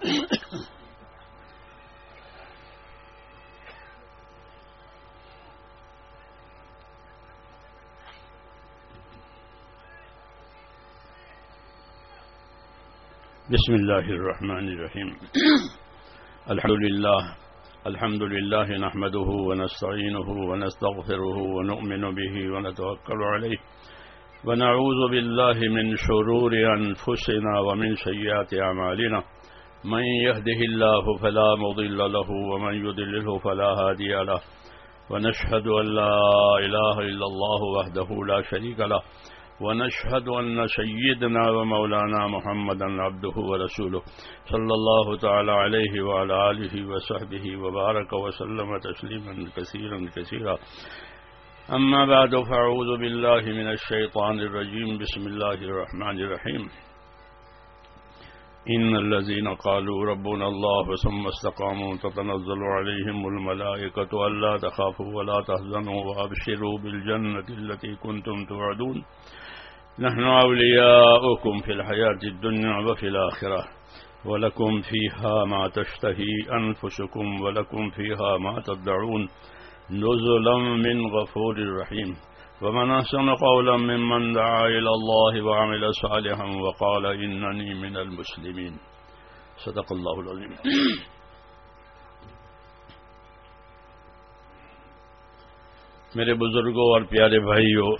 بسم اللہ الرحمن الرحیم الحمد للہ نحمده ونستعینه ونستغفره ونؤمن به ونتوکل علیہ ونعوذ باللہ من شرور انفسنا ومن سیئات اعمالنا من يهده الله فلا مضل له ومن يضلل فلا هادي له ونشهد ان لا اله الا الله وحده لا شريك له ونشهد أن سيدنا ومولانا محمدا عبده ورسوله صلى الله تعالى عليه وعلى آله وصحبه وبارك وسلم تسليما كثيرا كثيرا أما بعد فأعوذ بالله من الشيطان الرجيم بسم الله الرحمن الرحيم إن الذين قالوا ربنا الله ثم استقاموا تتنزل عليهم الملائكة ألا تخافوا ولا تحزنوا وأبشروا بالجنة التي كنتم توعدون نحن أولياؤكم في الحياة الدنيا وفي الآخرة ولكم فيها ما تشتهي أنفسكم ولكم فيها ما تدعون نزلا من غفور رحيم ومن أحسن قولا ممن دعا إلى الله وعمل صالحا وقال إنني من المسلمين صدق الله العظيم. میرے بزرگوں اور پیارے بھائیوں،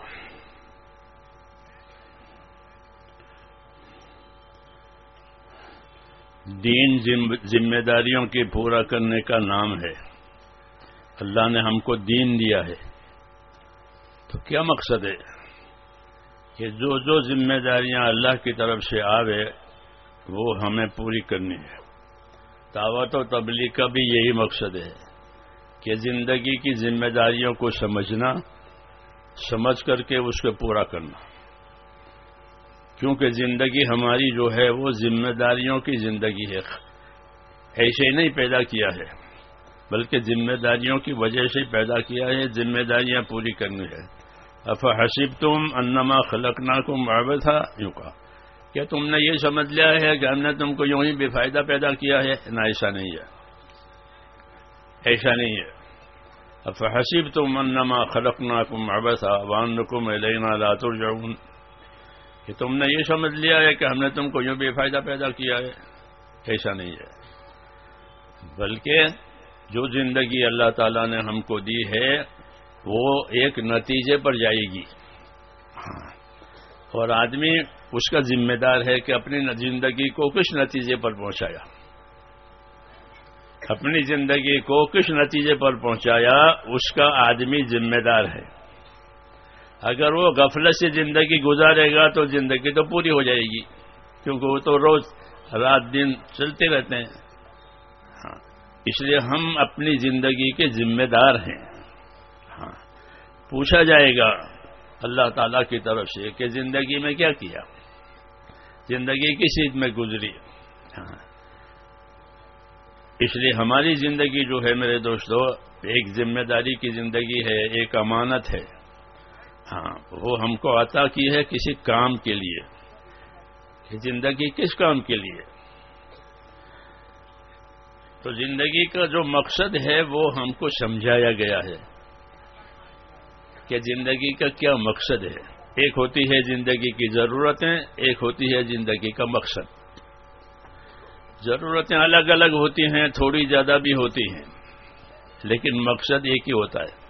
دین ذمہ داریوں کے پورا کرنے کا نام ہے. اللہ نے ہم کو دین دیا ہے تو کیا مقصد ہے کہ جو ذمہ داریاں اللہ کی طرف سے آوے وہ ہمیں پوری کرنی ہے. دعوت و تبلیغ کا بھی یہی مقصد ہے کہ زندگی کی ذمہ داریوں کو سمجھ کر کے اس کو پورا کرنا، کیونکہ زندگی ہماری جو ہے وہ ذمہ داریوں کی زندگی ہے. ایسے ہی نہیں پیدا کیا ہے بلکہ ذمہ داریوں کی وجہ سے پیدا کیا ہے. ذمہ داریاں پوری کرنی ہے. افحسبتم انما خلقناکم عبثا، یوں کہا کیا تم نے یہ سمجھ لیا ہے کہ ہم نے تم کو یوں ہی بے فائدہ پیدا کیا ہے؟ نہ، ایسا نہیں ہے، ایسا نہیں ہے. افحسبتم انما خلقناکم عبثا وانکم الینا لا ترجعون، کہ تم نے یہ سمجھ لیا ہے کہ ہم نے تم کو یوں بے فائدہ پیدا کیا ہے؟ ایسا نہیں ہے. بلکہ جو زندگی اللہ تعالیٰ نے ہم کو دی ہے وہ ایک نتیجے پر جائے گی، اور آدمی اس کا ذمہ دار ہے کہ اپنی زندگی کو کس نتیجے پر پہنچایا، اپنی زندگی کو کس نتیجے پر پہنچایا اس کا آدمی ذمہ دار ہے. اگر وہ غفلت سے زندگی گزارے گا تو زندگی تو پوری ہو جائے گی، کیونکہ وہ تو روز رات دن چلتے رہتے ہیں. اس لیے ہم اپنی زندگی کے ذمہ دار ہیں. پوچھا جائے گا اللہ تعالیٰ کی طرف سے کہ زندگی میں کیا کیا، زندگی کس چیز میں گزری. اس لیے ہماری زندگی جو ہے میرے دوستو ایک ذمہ داری کی زندگی ہے، ایک امانت ہے. وہ ہم کو عطا کی ہے کسی کام کے لیے. کہ زندگی کس کام کے لیے؟ تو زندگی کا جو مقصد ہے وہ ہم کو سمجھایا گیا ہے کہ زندگی کا کیا مقصد ہے. ایک ہوتی ہے زندگی کی ضرورتیں، ایک ہوتی ہے زندگی کا مقصد. ضرورتیں الگ الگ ہوتی ہیں، تھوڑی زیادہ بھی ہوتی ہیں، لیکن مقصد ایک ہی ہوتا ہے.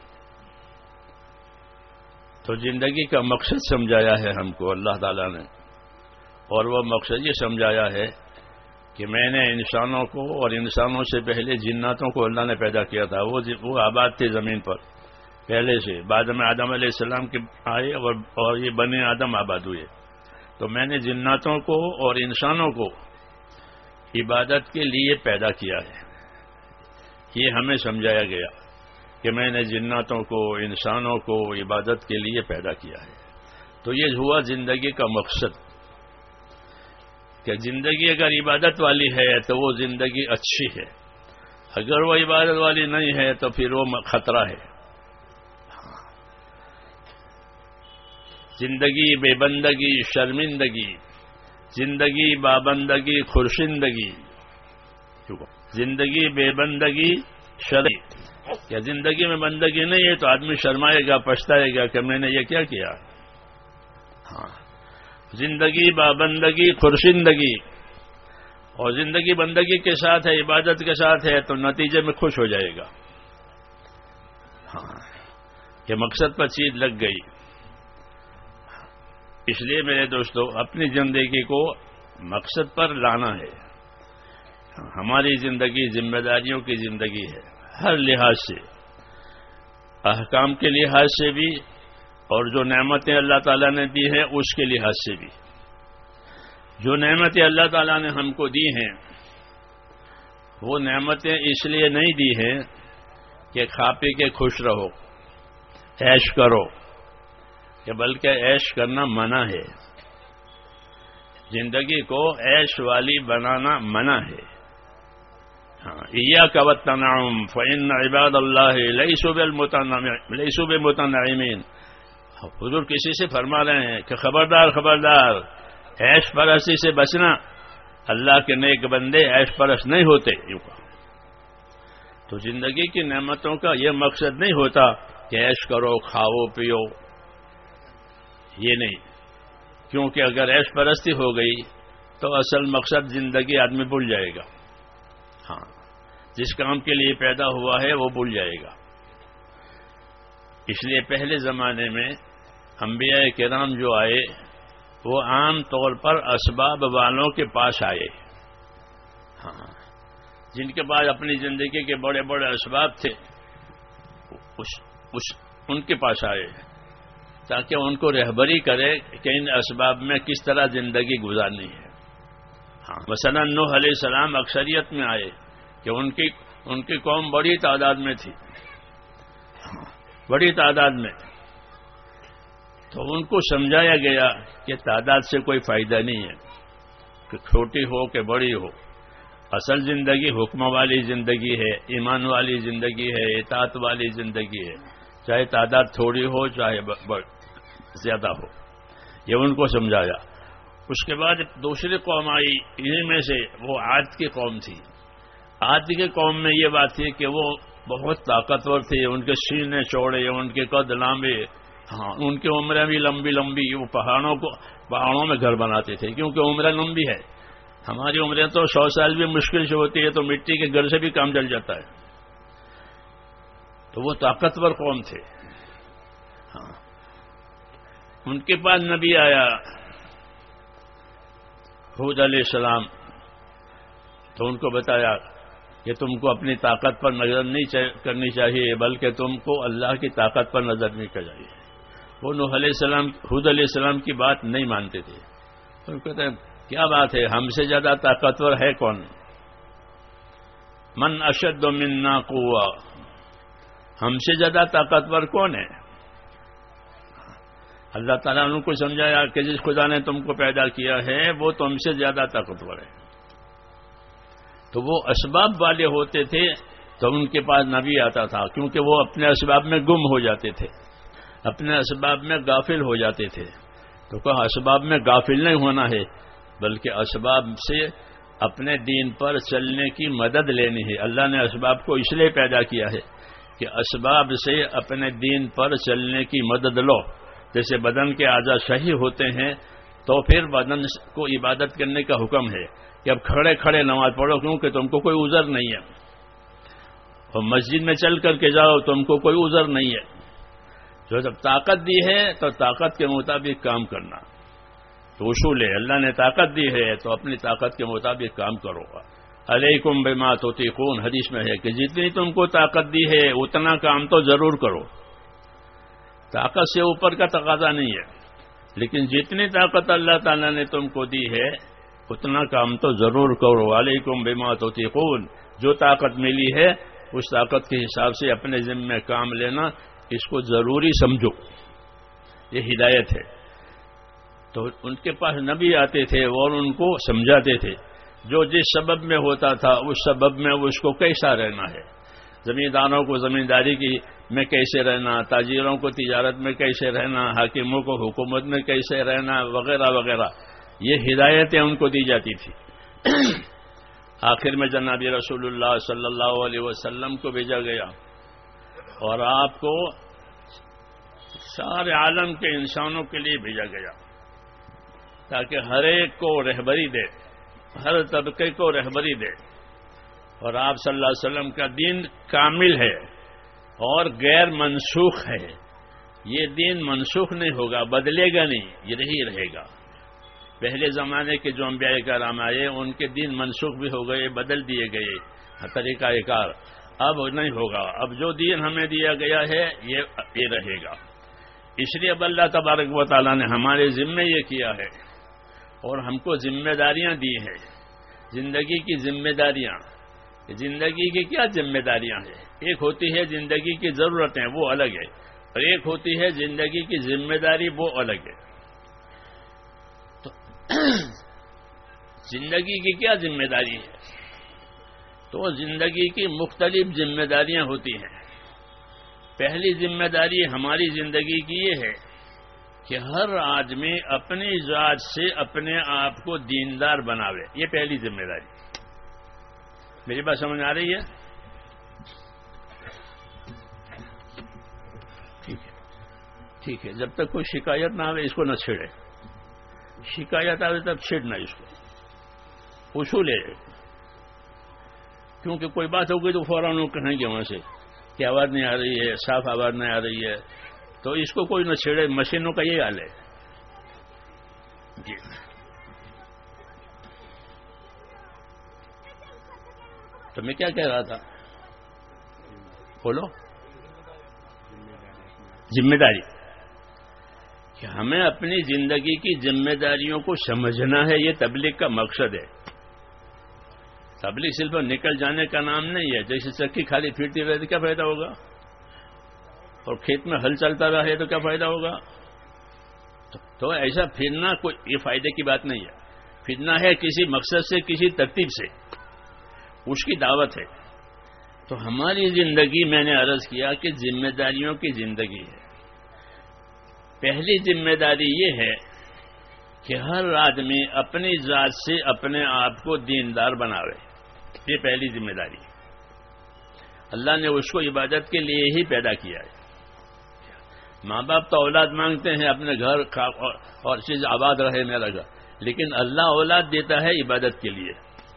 تو زندگی کا مقصد سمجھایا ہے ہم کو اللہ تعالیٰ نے، اور وہ مقصد یہ سمجھایا ہے کہ میں نے انسانوں کو اور انسانوں سے پہلے جناتوں کو اللہ نے پیدا کیا تھا. وہ آباد تھے زمین پر پہلے سے، بعد میں آدم علیہ السلام کے آئے اور یہ بنے آدم آباد ہوئے. تو میں نے جناتوں کو اور انسانوں کو عبادت کے لیے پیدا کیا ہے. یہ ہمیں سمجھایا گیا کہ میں نے جناتوں کو انسانوں کو عبادت کے لیے پیدا کیا ہے. تو یہ ہوا زندگی کا مقصد کہ زندگی اگر عبادت والی ہے تو وہ زندگی اچھی ہے، اگر وہ عبادت والی نہیں ہے تو پھر وہ خطرہ ہے. زندگی بے بندگی شرمندگی، زندگی بابندگی خورشندگی، زندگی بے بندگی شرعی، کیا زندگی میں بندگی نہیں ہے تو آدمی شرمائے گا، پچھتائے گا کہ میں نے یہ کیا کیا. ہاں، زندگی بابندگی خورشندگی، اور زندگی بندگی کے ساتھ ہے، عبادت کے ساتھ ہے تو نتیجے میں خوش ہو جائے گا. ہاں، کہ مقصد پر چیز لگ گئی. اس لیے میرے دوستو اپنی زندگی کو مقصد پر لانا ہے. ہماری زندگی ذمہ داریوں کی زندگی ہے، ہر لحاظ سے، احکام کے لحاظ سے بھی اور جو نعمتیں اللہ تعالیٰ نے دی ہیں اس کے لحاظ سے بھی. جو نعمتیں اللہ تعالیٰ نے ہم کو دی ہیں وہ نعمتیں اس لیے نہیں دی ہیں کہ کھا پی کے خوش رہو، عیش کرو، کہ بلکہ عیش کرنا منع ہے. زندگی کو عیش والی بنانا منع ہے. ایاک والتنعم فإن عباد اللہ لیسوا بمتنعمین. حضور کسی سے فرما رہے ہیں کہ خبردار خبردار، عیش پرستی سے بچنا، اللہ کے نیک بندے عیش پرست نہیں ہوتے. تو زندگی کی نعمتوں کا یہ مقصد نہیں ہوتا کہ عیش کرو، کھاؤ پیو، یہ نہیں. کیونکہ اگر عیش پرستی ہو گئی تو اصل مقصد زندگی آدمی بھول جائے گا. ہاں، جس کام کے لیے پیدا ہوا ہے وہ بھول جائے گا. اس لیے پہلے زمانے میں انبیاء کرام جو آئے وہ عام طور پر اسباب والوں کے پاس آئے. ہاں، جن کے پاس اپنی زندگی کے بڑے بڑے اسباب تھے ان کے پاس آئے تاکہ ان کو رہبری کرے کہ ان اسباب میں کس طرح زندگی گزارنی ہے. ہاں، مثلا نوح علیہ السلام اکثریت میں آئے کہ ان کی قوم بڑی تعداد میں تھی، بڑی تعداد میں. تو ان کو سمجھایا گیا کہ تعداد سے کوئی فائدہ نہیں ہے، کہ چھوٹی ہو کہ بڑی ہو، اصل زندگی حکم والی زندگی ہے، ایمان والی زندگی ہے، اطاعت والی زندگی ہے، چاہے تعداد تھوڑی ہو چاہے زیادہ ہو. یہ ان کو سمجھایا. اس کے بعد دوسری قوم آئی، انہیں میں سے وہ عاد کی قوم تھی. عاد کی قوم میں یہ بات تھی کہ وہ بہت طاقتور تھے، ان کے سینے چوڑے، ان کے قد لمبے، ہاں ان کی عمریں بھی لمبی لمبی. وہ پہاڑوں میں گھر بناتے تھے کیونکہ عمریں لمبی ہے. ہماری عمریں تو 100 سال بھی مشکل سے ہوتی ہے، تو مٹی کے گھر سے بھی کام چل جاتا ہے. تو وہ طاقتور قوم تھے. ہاں، ان کے پاس نبی آیا ہود علیہ السلام، تو ان کو بتایا کہ تم کو اپنی طاقت پر نظر نہیں کرنی چاہیے بلکہ تم کو اللہ کی طاقت پر نظر نہیں کرنی چاہیے. وہ نوح علیہ السلام، ہود علیہ السلام کی بات نہیں مانتے تھے. تو کہتے ہیں کیا بات ہے، ہم سے زیادہ طاقتور ہے کون؟ من اشد منا قوہ، ہم سے زیادہ طاقتور کون ہے؟ اللہ تعالیٰ نے ان کو سمجھایا کہ جس خدا نے تم کو پیدا کیا ہے وہ تم سے زیادہ طاقتور ہے. تو وہ اسباب والے ہوتے تھے تو ان کے پاس نبی آتا تھا، کیونکہ وہ اپنے اسباب میں گم ہو جاتے تھے، اپنے اسباب میں غافل ہو جاتے تھے. تو کہا اسباب میں غافل نہیں ہونا ہے بلکہ اسباب سے اپنے دین پر چلنے کی مدد لینی ہے. اللہ نے اسباب کو اس لیے پیدا کیا ہے کہ اسباب سے اپنے دین پر چلنے کی مدد لو. جیسے بدن کے اعضاء صحیح ہوتے ہیں تو پھر بدن کو عبادت کرنے کا حکم ہے کہ اب کھڑے کھڑے نماز پڑھو کیونکہ تم کو کوئی عذر نہیں ہے، اور مسجد میں چل کر کے جاؤ تم کو کوئی عذر نہیں ہے. جو جب طاقت دی ہے تو طاقت کے مطابق کام کرنا تو اصول ہے. اللہ نے طاقت دی ہے تو اپنی طاقت کے مطابق کام کرو. علیکم بما تطیقون حدیث میں ہے کہ جتنی تم کو طاقت دی ہے اتنا کام تو ضرور کرو. طاقت سے اوپر کا تقاضا نہیں ہے، لیکن جتنی طاقت اللہ تعالیٰ نے تم کو دی ہے اتنا کام تو ضرور کرو. علیکم بما تطیقون، جو طاقت ملی ہے اس طاقت کے حساب سے اپنے ذمہ میں کام لینا، اس کو ضروری سمجھو. یہ ہدایت ہے. تو ان کے پاس نبی آتے تھے اور ان کو سمجھاتے تھے جو جس سبب میں ہوتا تھا اس سبب میں اس کو کیسا رہنا ہے. زمینداروں کو زمینداری کی میں کیسے رہنا، تاجروں کو تجارت میں کیسے رہنا، حاکموں کو حکومت میں کیسے رہنا، وغیرہ وغیرہ. یہ ہدایتیں ان کو دی جاتی تھی. آخر میں جناب رسول اللہ صلی اللہ علیہ وسلم کو بھیجا گیا اور آپ کو سارے عالم کے انسانوں کے لیے بھیجا گیا تاکہ ہر ایک کو رہبری دے، ہر طبقے کو رہبری دے. اور آپ صلی اللہ علیہ وسلم کا دین کامل ہے اور غیر منسوخ ہے. یہ دین منسوخ نہیں ہوگا، بدلے گا نہیں، یہ یہی رہے گا. پہلے زمانے کے جو انبیاء کرام آئے ان کے دین منسوخ بھی ہو گئے، بدل دیے گئے طریقہ کار. اب نہیں ہوگا، اب جو دین ہمیں دیا گیا ہے یہ رہے گا. اس لیے اب اللہ تبارک و تعالیٰ نے ہمارے ذمے یہ کیا ہے اور ہم کو ذمہ داریاں دی ہیں. زندگی کی ذمہ داریاں، زندگی کی کیا ذمہ داریاں ہیں؟ ایک ہوتی ہے زندگی کی ضرورتیں، وہ الگ ہے، اور ایک ہوتی ہے زندگی کی ذمہ داری، وہ الگ ہے. تو زندگی کی کیا ذمہ داری ہے؟ تو زندگی کی مختلف ذمہ داریاں ہوتی ہیں. پہلی ذمہ داری ہماری زندگی کی یہ ہے کہ ہر آدمی اپنی ذات سے اپنے آپ کو دیندار بناوے. یہ پہلی ذمہ داری. میری بات سمجھ آ رہی ہے؟ ٹھیک ہے. جب تک کوئی شکایت نہ آئے اس کو نہ چھیڑے. شکایت آئے تب چھیڑنا اس کو. اصول ہے، کیونکہ کوئی بات ہوگی تو فوراً وہ کہیں گے وہاں سے کہ آواز نہیں آ رہی ہے، صاف آواز نہیں آ رہی ہے، تو اس کو کوئی نہ چھیڑے. مشینوں کا یہ حال ہے. جی تو میں کیا کہہ رہا تھا؟ بولو. ذمہ داری کہ ہمیں اپنی زندگی کی ذمہ داریوں کو سمجھنا ہے. یہ تبلیغ کا مقصد ہے. تبلیغ صرف نکل جانے کا نام نہیں ہے. جیسے چکی خالی پھرتی رہے تو کیا فائدہ ہوگا، اور کھیت میں ہل چلتا رہے تو کیا فائدہ ہوگا. تو ایسا پھرنا کوئی یہ فائدے کی بات نہیں ہے. پھرنا ہے کسی مقصد سے، کسی ترتیب سے، اس کی دعوت ہے. تو ہماری زندگی، میں نے عرض کیا کہ ذمہ داریوں کی زندگی ہے. پہلی ذمہ داری یہ ہے کہ ہر آدمی اپنی ذات سے اپنے آپ کو دیندار بناوے. یہ پہلی ذمہ داری. اللہ نے اس کو عبادت کے لیے ہی پیدا کیا ہے. ماں باپ تو اولاد مانگتے ہیں اپنے گھر اور چیز آباد رہے میرا گھر، لیکن اللہ اولاد دیتا ہے عبادت کے لیے.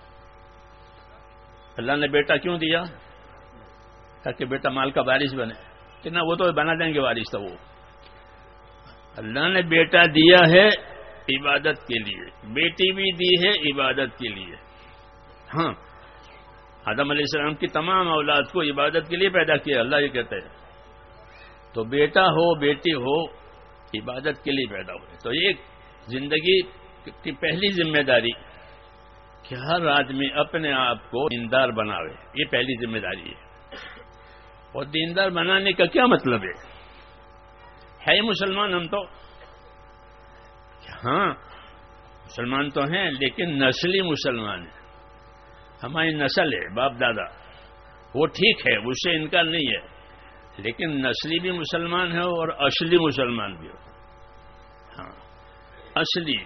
اللہ نے بیٹا کیوں دیا؟ تاکہ بیٹا مال کا وارث بنے. کہ نہ، وہ تو بنا دیں گے وارث. تو وہ اللہ نے بیٹا دیا ہے عبادت کے لیے، بیٹی بھی دی ہے عبادت کے لیے. ہاں، آدم علیہ السلام کی تمام اولاد کو عبادت کے لیے پیدا کیا. اللہ یہ کہتے ہیں تو بیٹا ہو بیٹی ہو عبادت کے لیے پیدا ہوئے. تو ایک زندگی کی پہلی ذمہ داری کہ ہر آدمی اپنے آپ کو دیندار بناوے. یہ پہلی ذمہ داری ہے. اور دیندار بنانے کا کیا مطلب ہے مسلمان ہم تو، ہاں مسلمان تو ہیں لیکن نسلی مسلمان ہیں. ہماری نسل ہے، باپ دادا، وہ ٹھیک ہے، اس سے انکار نہیں ہے، لیکن نسلی بھی مسلمان ہے اور اصلی مسلمان بھی ہو. ہاں اصلی.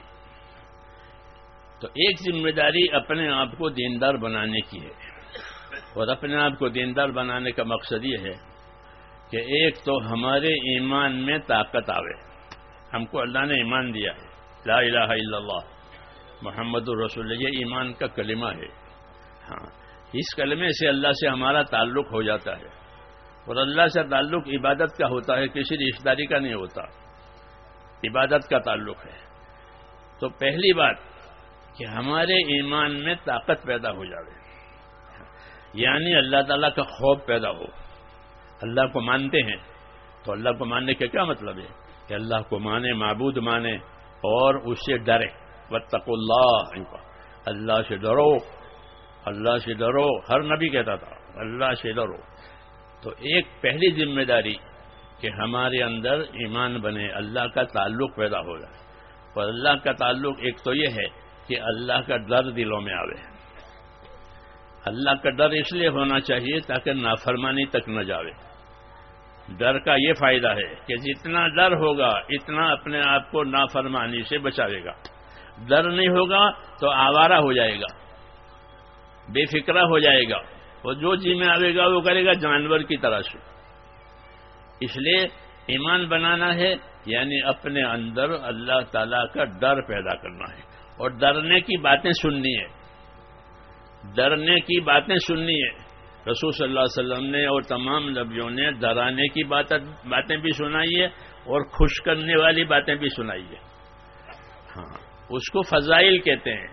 تو ایک ذمہ داری اپنے آپ کو دیندار بنانے کی ہے. اور اپنے آپ کو دیندار بنانے کا مقصد یہ ہے کہ ایک تو ہمارے ایمان میں طاقت آوے. ہم کو اللہ نے ایمان دیا ہے، لا الہ الا اللہ محمد الرسول اللہ، یہ ایمان کا کلمہ ہے. ہاں، اس کلمے سے اللہ سے ہمارا تعلق ہو جاتا ہے. اور اللہ سے تعلق عبادت کا ہوتا ہے، کسی رشتہ داری کا نہیں ہوتا. عبادت کا تعلق ہے. تو پہلی بات کہ ہمارے ایمان میں طاقت پیدا ہو جائے، یعنی اللہ تعالیٰ کا خوف پیدا ہو. اللہ کو مانتے ہیں تو اللہ کو ماننے کا کیا مطلب ہے کہ اللہ کو مانے، معبود مانے اور اس سے ڈرے. واتقوا اللہ، اللہ سے ڈرو، اللہ سے ڈرو. ہر نبی کہتا تھا اللہ سے ڈرو. تو ایک پہلی ذمہ داری کہ ہمارے اندر ایمان بنے، اللہ کا تعلق پیدا ہو جائے. اور اللہ کا تعلق ایک تو یہ ہے کہ اللہ کا ڈر دلوں میں آوے. اللہ کا ڈر اس لیے ہونا چاہیے تاکہ نافرمانی تک نہ جاوے. ڈر کا یہ فائدہ ہے کہ جتنا ڈر ہوگا اتنا اپنے آپ کو نافرمانی سے بچاوے گا. ڈر نہیں ہوگا تو آوارہ ہو جائے گا. بے فکرہ ہو جائے گا، وہ جو جی میں آئے گا وہ کرے گا جانور کی طرح سے۔ اس لیے ایمان بنانا ہے یعنی اپنے اندر اللہ تعالیٰ کا ڈر پیدا کرنا ہے، اور ڈرنے کی باتیں سننی ہے، ڈرنے کی باتیں سننی ہے۔ رسول صلی اللہ علیہ وسلم نے اور تمام نبیوں نے ڈرانے کی باتیں بھی سنائی ہے اور خوش کرنے والی باتیں بھی سنائی ہے۔ ہاں، اس کو فضائل کہتے ہیں۔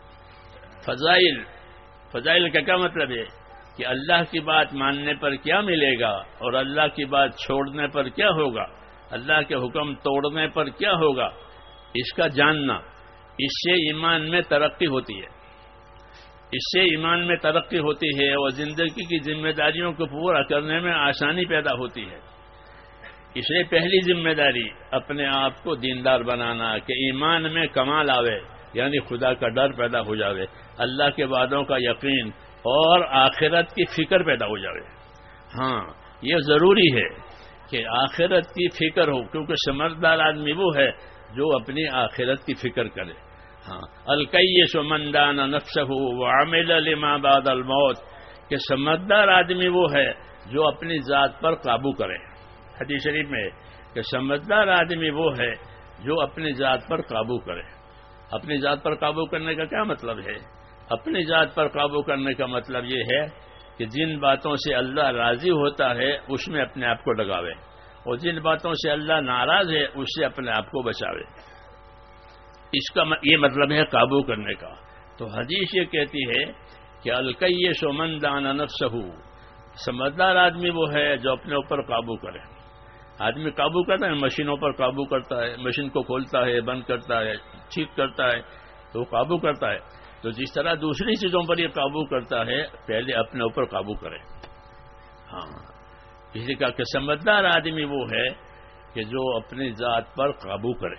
فضائل کا کیا مطلب ہے کہ اللہ کی بات ماننے پر کیا ملے گا اور اللہ کی بات چھوڑنے پر کیا ہوگا، اللہ کے حکم توڑنے پر کیا ہوگا، اس کا جاننا، اس سے ایمان میں ترقی ہوتی ہے، اس سے ایمان میں ترقی ہوتی ہے اور زندگی کی ذمہ داریوں کو پورا کرنے میں آسانی پیدا ہوتی ہے۔ اس لیے پہلی ذمہ داری اپنے آپ کو دیندار بنانا کہ ایمان میں کمال آوے، یعنی خدا کا ڈر پیدا ہو جاوے، اللہ کے وعدوں کا یقین اور آخرت کی فکر پیدا ہو جاوے۔ ہاں، یہ ضروری ہے کہ آخرت کی فکر ہو، کیونکہ سمجھدار آدمی وہ ہے جو اپنی آخرت کی فکر کرے۔ ہاں، الکیس من دان نفسہ وعمل لما بعد الموت، کہ سمجھدار آدمی وہ ہے جو اپنی ذات پر قابو کرے۔ حدیث شریف میں کہ سمجھدار آدمی وہ ہے جو اپنی ذات پر قابو کرے۔ اپنی ذات پر قابو کرنے کا کیا مطلب ہے؟ اپنی ذات پر قابو کرنے کا مطلب یہ ہے کہ جن باتوں سے اللہ راضی ہوتا ہے اس میں اپنے آپ کو لگاوے، اور جن باتوں سے اللہ ناراض ہے اس سے اپنے آپ کو بچاوے۔ اس کا یہ مطلب ہے قابو کرنے کا۔ تو حدیث یہ کہتی ہے کہ الکیس من دان نفسہ، سمجھدار آدمی وہ ہے جو اپنے اوپر قابو کرے۔ آدمی قابو کرتا ہے، مشینوں پر قابو کرتا ہے، مشین کو کھولتا ہے، بند کرتا ہے، ٹھیک کرتا ہے، تو وہ قابو کرتا ہے۔ تو جس طرح دوسری چیزوں پر یہ قابو کرتا ہے، پہلے اپنے اوپر قابو کرے۔ ہاں، اس لیے کہا کہ سمجھدار آدمی وہ ہے کہ جو اپنی ذات پر قابو کرے۔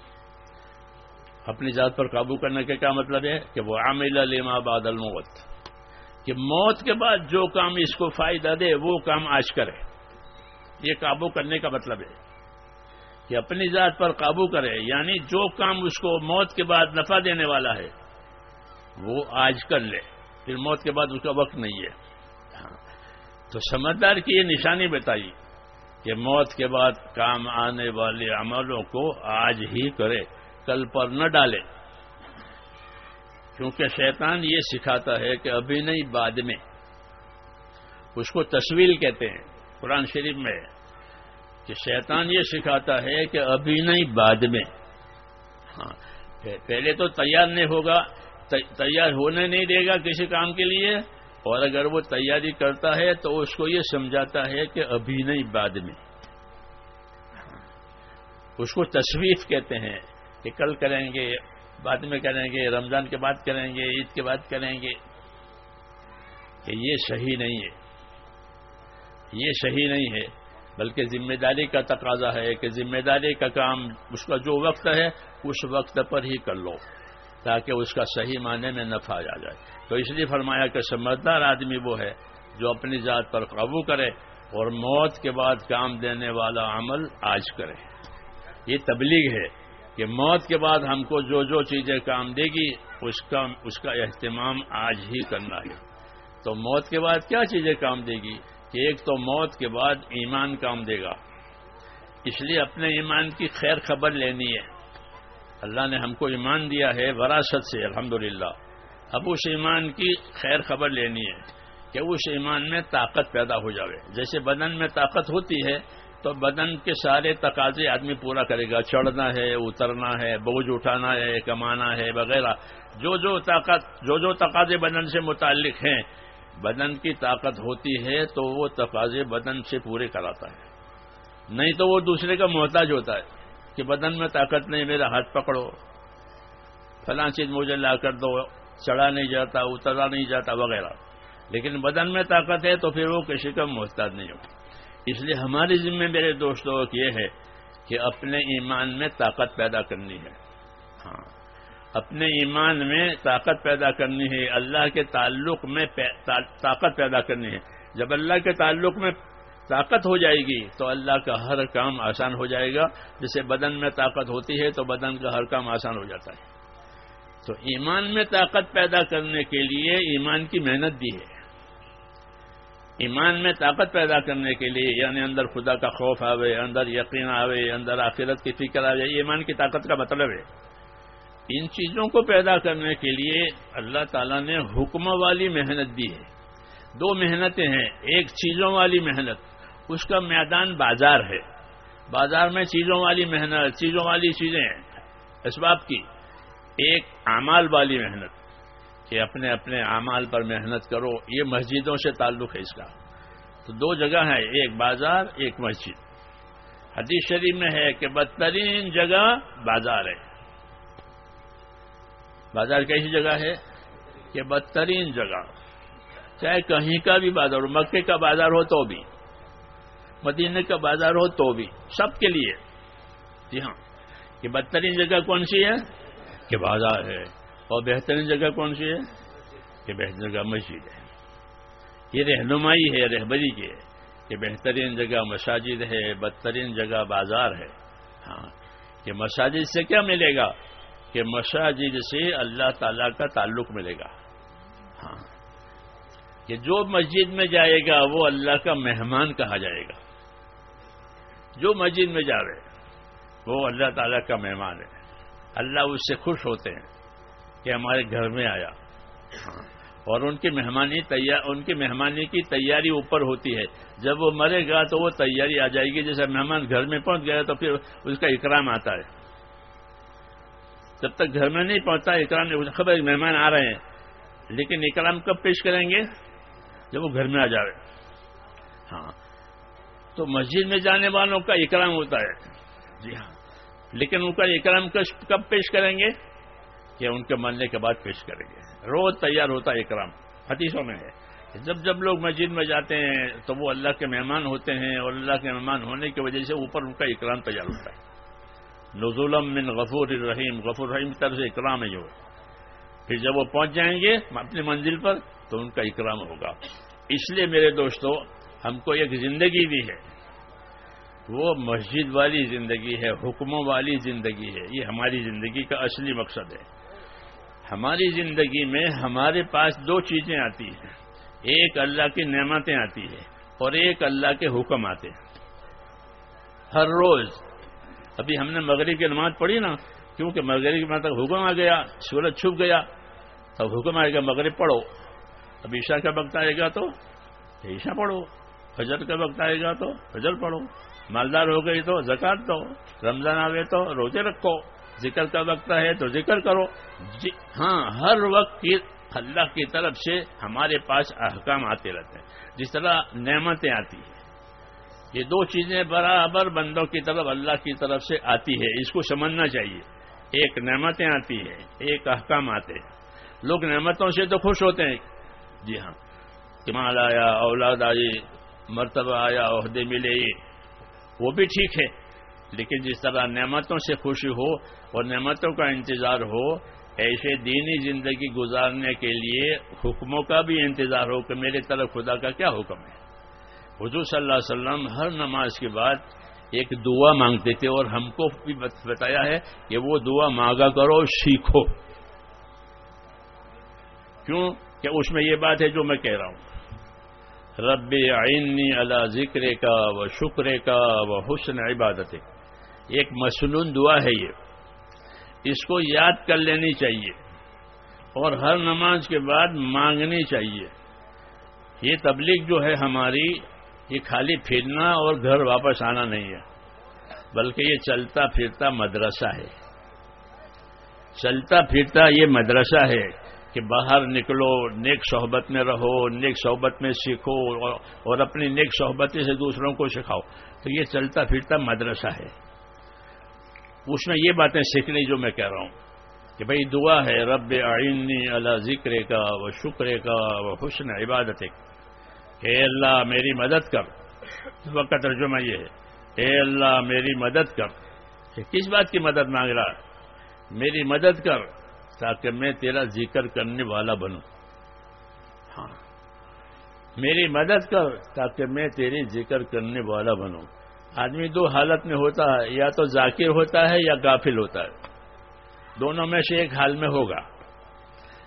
اپنی ذات پر قابو کرنے کا کیا مطلب ہے کہ وہ عامل لما بعد الموت، کہ موت کے بعد جو کام اس کو فائدہ دے وہ کام آج کرے۔ یہ قابو کرنے کا مطلب ہے کہ اپنی ذات پر قابو کرے، یعنی جو کام اس کو موت کے بعد نفع دینے والا ہے وہ آج کر لے، پھر موت کے بعد اس کا وقت نہیں ہے۔ تو سمجھدار کی یہ نشانی بتائی کہ موت کے بعد کام آنے والے عملوں کو آج ہی کرے، کل پر نہ ڈالے، کیونکہ شیطان یہ سکھاتا ہے کہ ابھی نہیں بعد میں۔ اس کو تسویل کہتے ہیں قرآن شریف میں، کہ شیطان یہ سکھاتا ہے کہ ابھی نہیں بعد میں۔ ہاں، پہلے تو تیار نہیں ہوگا، تیار ہونے نہیں دے گا کسی کام کے لیے، اور اگر وہ تیاری کرتا ہے تو اس کو یہ سمجھاتا ہے کہ ابھی نہیں بعد میں۔ اس کو تسویف کہتے ہیں کہ کل کریں گے، بعد میں کریں گے، رمضان کے بعد کریں گے، عید کے بعد کریں گے، کہ یہ صحیح نہیں ہے، یہ صحیح نہیں ہے، بلکہ ذمہ داری کا تقاضا ہے کہ ذمہ داری کا کام اس کا جو وقت ہے اس وقت پر ہی کر لو، تاکہ اس کا صحیح معنی میں نفع آ جائے۔ تو اس لیے فرمایا کہ سمجھدار آدمی وہ ہے جو اپنی ذات پر قابو کرے اور موت کے بعد کام دینے والا عمل آج کرے۔ یہ تبلیغ ہے کہ موت کے بعد ہم کو جو جو چیزیں کام دے گی اس کا اہتمام آج ہی کرنا ہے۔ تو موت کے بعد کیا چیزیں کام دے گی کہ ایک تو موت کے بعد ایمان کام دے گا، اس لیے اپنے ایمان کی خیر خبر لینی ہے۔ اللہ نے ہم کو ایمان دیا ہے وراثت سے، الحمدللہ۔ اب اس ایمان کی خیر خبر لینی ہے کہ اس ایمان میں طاقت پیدا ہو جاوے۔ جیسے بدن میں طاقت ہوتی ہے تو بدن کے سارے تقاضے آدمی پورا کرے گا، چڑھنا ہے، اترنا ہے، بوجھ اٹھانا ہے، کمانا ہے وغیرہ، جو تقاضے بدن سے متعلق ہیں، بدن کی طاقت ہوتی ہے تو وہ تقاضے بدن سے پورے کراتا ہے، نہیں تو وہ دوسرے کا محتاج ہوتا ہے کہ بدن میں طاقت نہیں، میرا ہاتھ پکڑو، فلاں چیز مجھے لا کر دو، چڑھا نہیں جاتا، اترا نہیں جاتا وغیرہ۔ لیکن بدن میں طاقت ہے تو پھر وہ کسی کا محتاج نہیں ہوتا۔ اس لیے ہماری ذمہ میرے دوستوں یہ ہے کہ اپنے ایمان میں طاقت پیدا کرنی ہے۔ ہاں، اپنے ایمان میں طاقت پیدا کرنی ہے، اللہ کے تعلق میں طاقت پیدا کرنی ہے۔ جب اللہ کے تعلق میں طاقت ہو جائے گی تو اللہ کا ہر کام آسان ہو جائے گا۔ جیسے بدن میں طاقت ہوتی ہے تو بدن کا ہر کام آسان ہو جاتا ہے۔ تو ایمان میں طاقت پیدا کرنے کے لیے ایمان کی محنت دی ہے. ایمان میں طاقت پیدا کرنے کے لیے یعنی اندر خدا کا خوف آوے، اندر یقین آوے، اندر آخرت کی فکر آوے، یہ ایمان کی طاقت کا مطلب ہے. ان چیزوں کو پیدا کرنے کے لیے اللہ تعالیٰ نے حکم والی محنت دی ہے. دو محنتیں ہیں، ایک چیزوں والی محنت، اس کا میدان بازار ہے. بازار میں چیزوں والی محنت، چیزوں والی چیزیں ہیں اسباب کی. ایک اعمال والی محنت کہ اپنے اپنے اعمال پر محنت کرو، یہ مسجدوں سے تعلق ہے اس کا. تو دو جگہ ہے، ایک بازار ایک مسجد. حدیث شریف میں ہے کہ بدترین جگہ بازار ہے. بازار کیسی جگہ ہے کہ بدترین جگہ، چاہے کہیں کا بھی بازار ہو، مکے کا بازار ہو تو بھی، مدینے کا بازار ہو تو بھی، سب کے لیے. جی ہاں، کہ بدترین جگہ کون سی ہے کہ بازار ہے، اور بہترین جگہ کون سی ہے کہ بہترین جگہ مسجد ہے. یہ رہنمائی ہے رہبری کی ہے کہ بہترین جگہ مساجد ہے، بدترین جگہ بازار ہے. ہاں، کہ مساجد سے کیا ملے گا کہ مساجد سے اللہ تعالیٰ کا تعلق ملے گا. ہاں، کہ جو مسجد میں جائے گا وہ اللہ کا مہمان کہا جائے گا. جو مسجد میں جاوے وہ اللہ تعالیٰ کا مہمان ہے. اللہ اس سے خوش ہوتے ہیں کہ ہمارے گھر میں آیا. اور ان کی مہمانی کی تیاری اوپر ہوتی ہے. جب وہ مرے گا تو وہ تیاری آ جائے گی. جیسے مہمان گھر میں پہنچ گیا تو پھر اس کا اکرام آتا ہے. جب تک گھر میں نہیں پہنچتا اکرام نہیں. خبر مہمان آ رہے ہیں، لیکن اکرام کب پیش کریں گے جب وہ گھر میں آ جائے. ہاں، تو مسجد میں جانے والوں کا اکرام ہوتا ہے. جی ہاں، لیکن ان کا اکرام کب پیش کریں گے کہ ان کے مرنے کے بعد پیش کریں گے. روز تیار ہوتا ہے اکرام. حدیثوں میں ہے کہ جب لوگ مسجد میں جاتے ہیں تو وہ اللہ کے مہمان ہوتے ہیں، اور اللہ کے مہمان ہونے کی وجہ سے اوپر ان کا اکرام تیار ہوتا ہے. نزولا من غفور الرحیم، غفور رحیم کی طرف سے اکرام ہے. جو پھر جب وہ پہنچ جائیں گے اپنی منزل پر تو ان کا اکرام ہوگا. اس لیے میرے دوستو، ہم کو ایک زندگی دی ہے، وہ مسجد والی زندگی ہے، حکموں والی زندگی ہے. یہ ہماری زندگی کا اصلی مقصد ہے. ہماری زندگی میں ہمارے پاس دو چیزیں آتی ہیں، ایک اللہ کی نعمتیں آتی ہیں اور ایک اللہ کے حکم آتے ہیں. ہر روز ابھی ہم نے مغرب کی نماز پڑھی نا، کیونکہ مغرب کی نماز تک حکم آ گیا، سورج چھپ گیا، اب حکم آئے گا مغرب پڑھو. اب عشاء کا وقت آئے گا تو عشاء پڑھو، فجر کا وقت آئے گا تو فجر پڑھو، مالدار ہو گئی تو زکات دو، رمضان آئے تو روزے رکھو، ذکر کا وقت ہے تو ذکر کرو. جی ہاں، ہر وقت اللہ کی طرف سے ہمارے پاس احکام آتے رہتے ہیں. جس طرح نعمتیں آتی ہیں، یہ دو چیزیں برابر بندوں کی طرف اللہ کی طرف سے آتی ہے. اس کو سمجھنا چاہیے. ایک نعمتیں آتی ہیں، ایک احکام آتے ہیں. لوگ نعمتوں سے تو خوش ہوتے ہیں. جی ہاں، کمال آیا، اولاد آئی، مرتبہ آیا، عہدے ملے، وہ بھی ٹھیک ہے. لیکن جس طرح نعمتوں سے خوشی ہو اور نعمتوں کا انتظار ہو، ایسے دینی زندگی گزارنے کے لیے حکموں کا بھی انتظار ہو کہ میرے طرف خدا کا کیا حکم ہے. حضور صلی اللہ علیہ وسلم ہر نماز کے بعد ایک دعا مانگتے تھے، اور ہم کو بھی بتایا ہے کہ وہ دعا مانگا کرو، سیکھو. کیوں کہ اس میں یہ بات ہے جو میں کہہ رہا ہوں، رب اعنی علی ذکر کا و شکر کا و حسن عبادت. ایک مسنون دعا ہے یہ، اس کو یاد کر لینی چاہیے اور ہر نماز کے بعد مانگنی چاہیے. یہ تبلیغ جو ہے ہماری، یہ خالی پھرنا اور گھر واپس آنا نہیں ہے، بلکہ یہ چلتا پھرتا مدرسہ ہے. چلتا پھرتا یہ مدرسہ ہے کہ باہر نکلو، نیک صحبت میں رہو، نیک صحبت میں سیکھو اور اپنی نیک صحبتیں سے دوسروں کو سکھاؤ. تو یہ چلتا پھرتا مدرسہ ہے. اس میں یہ باتیں سیکھنی جو میں کہہ رہا ہوں کہ بھئی دعا ہے، رب اعنی علی ذکر کا و شکر کا و حسن عبادت. اے اللہ میری مدد کر. اس وقت کا ترجمہ یہ ہے، اے اللہ میری مدد کر. کس بات کی مدد مانگ رہا؟ میری مدد کر تاکہ میں تیرا ذکر کرنے والا بنوں. ہاں، میری مدد کر تاکہ میں تیری ذکر کرنے والا بنوں. آدمی دو حالت میں ہوتا ہے، یا تو ذاکر ہوتا ہے یا غافل ہوتا ہے. دونوں میں سے ایک حال میں ہوگا.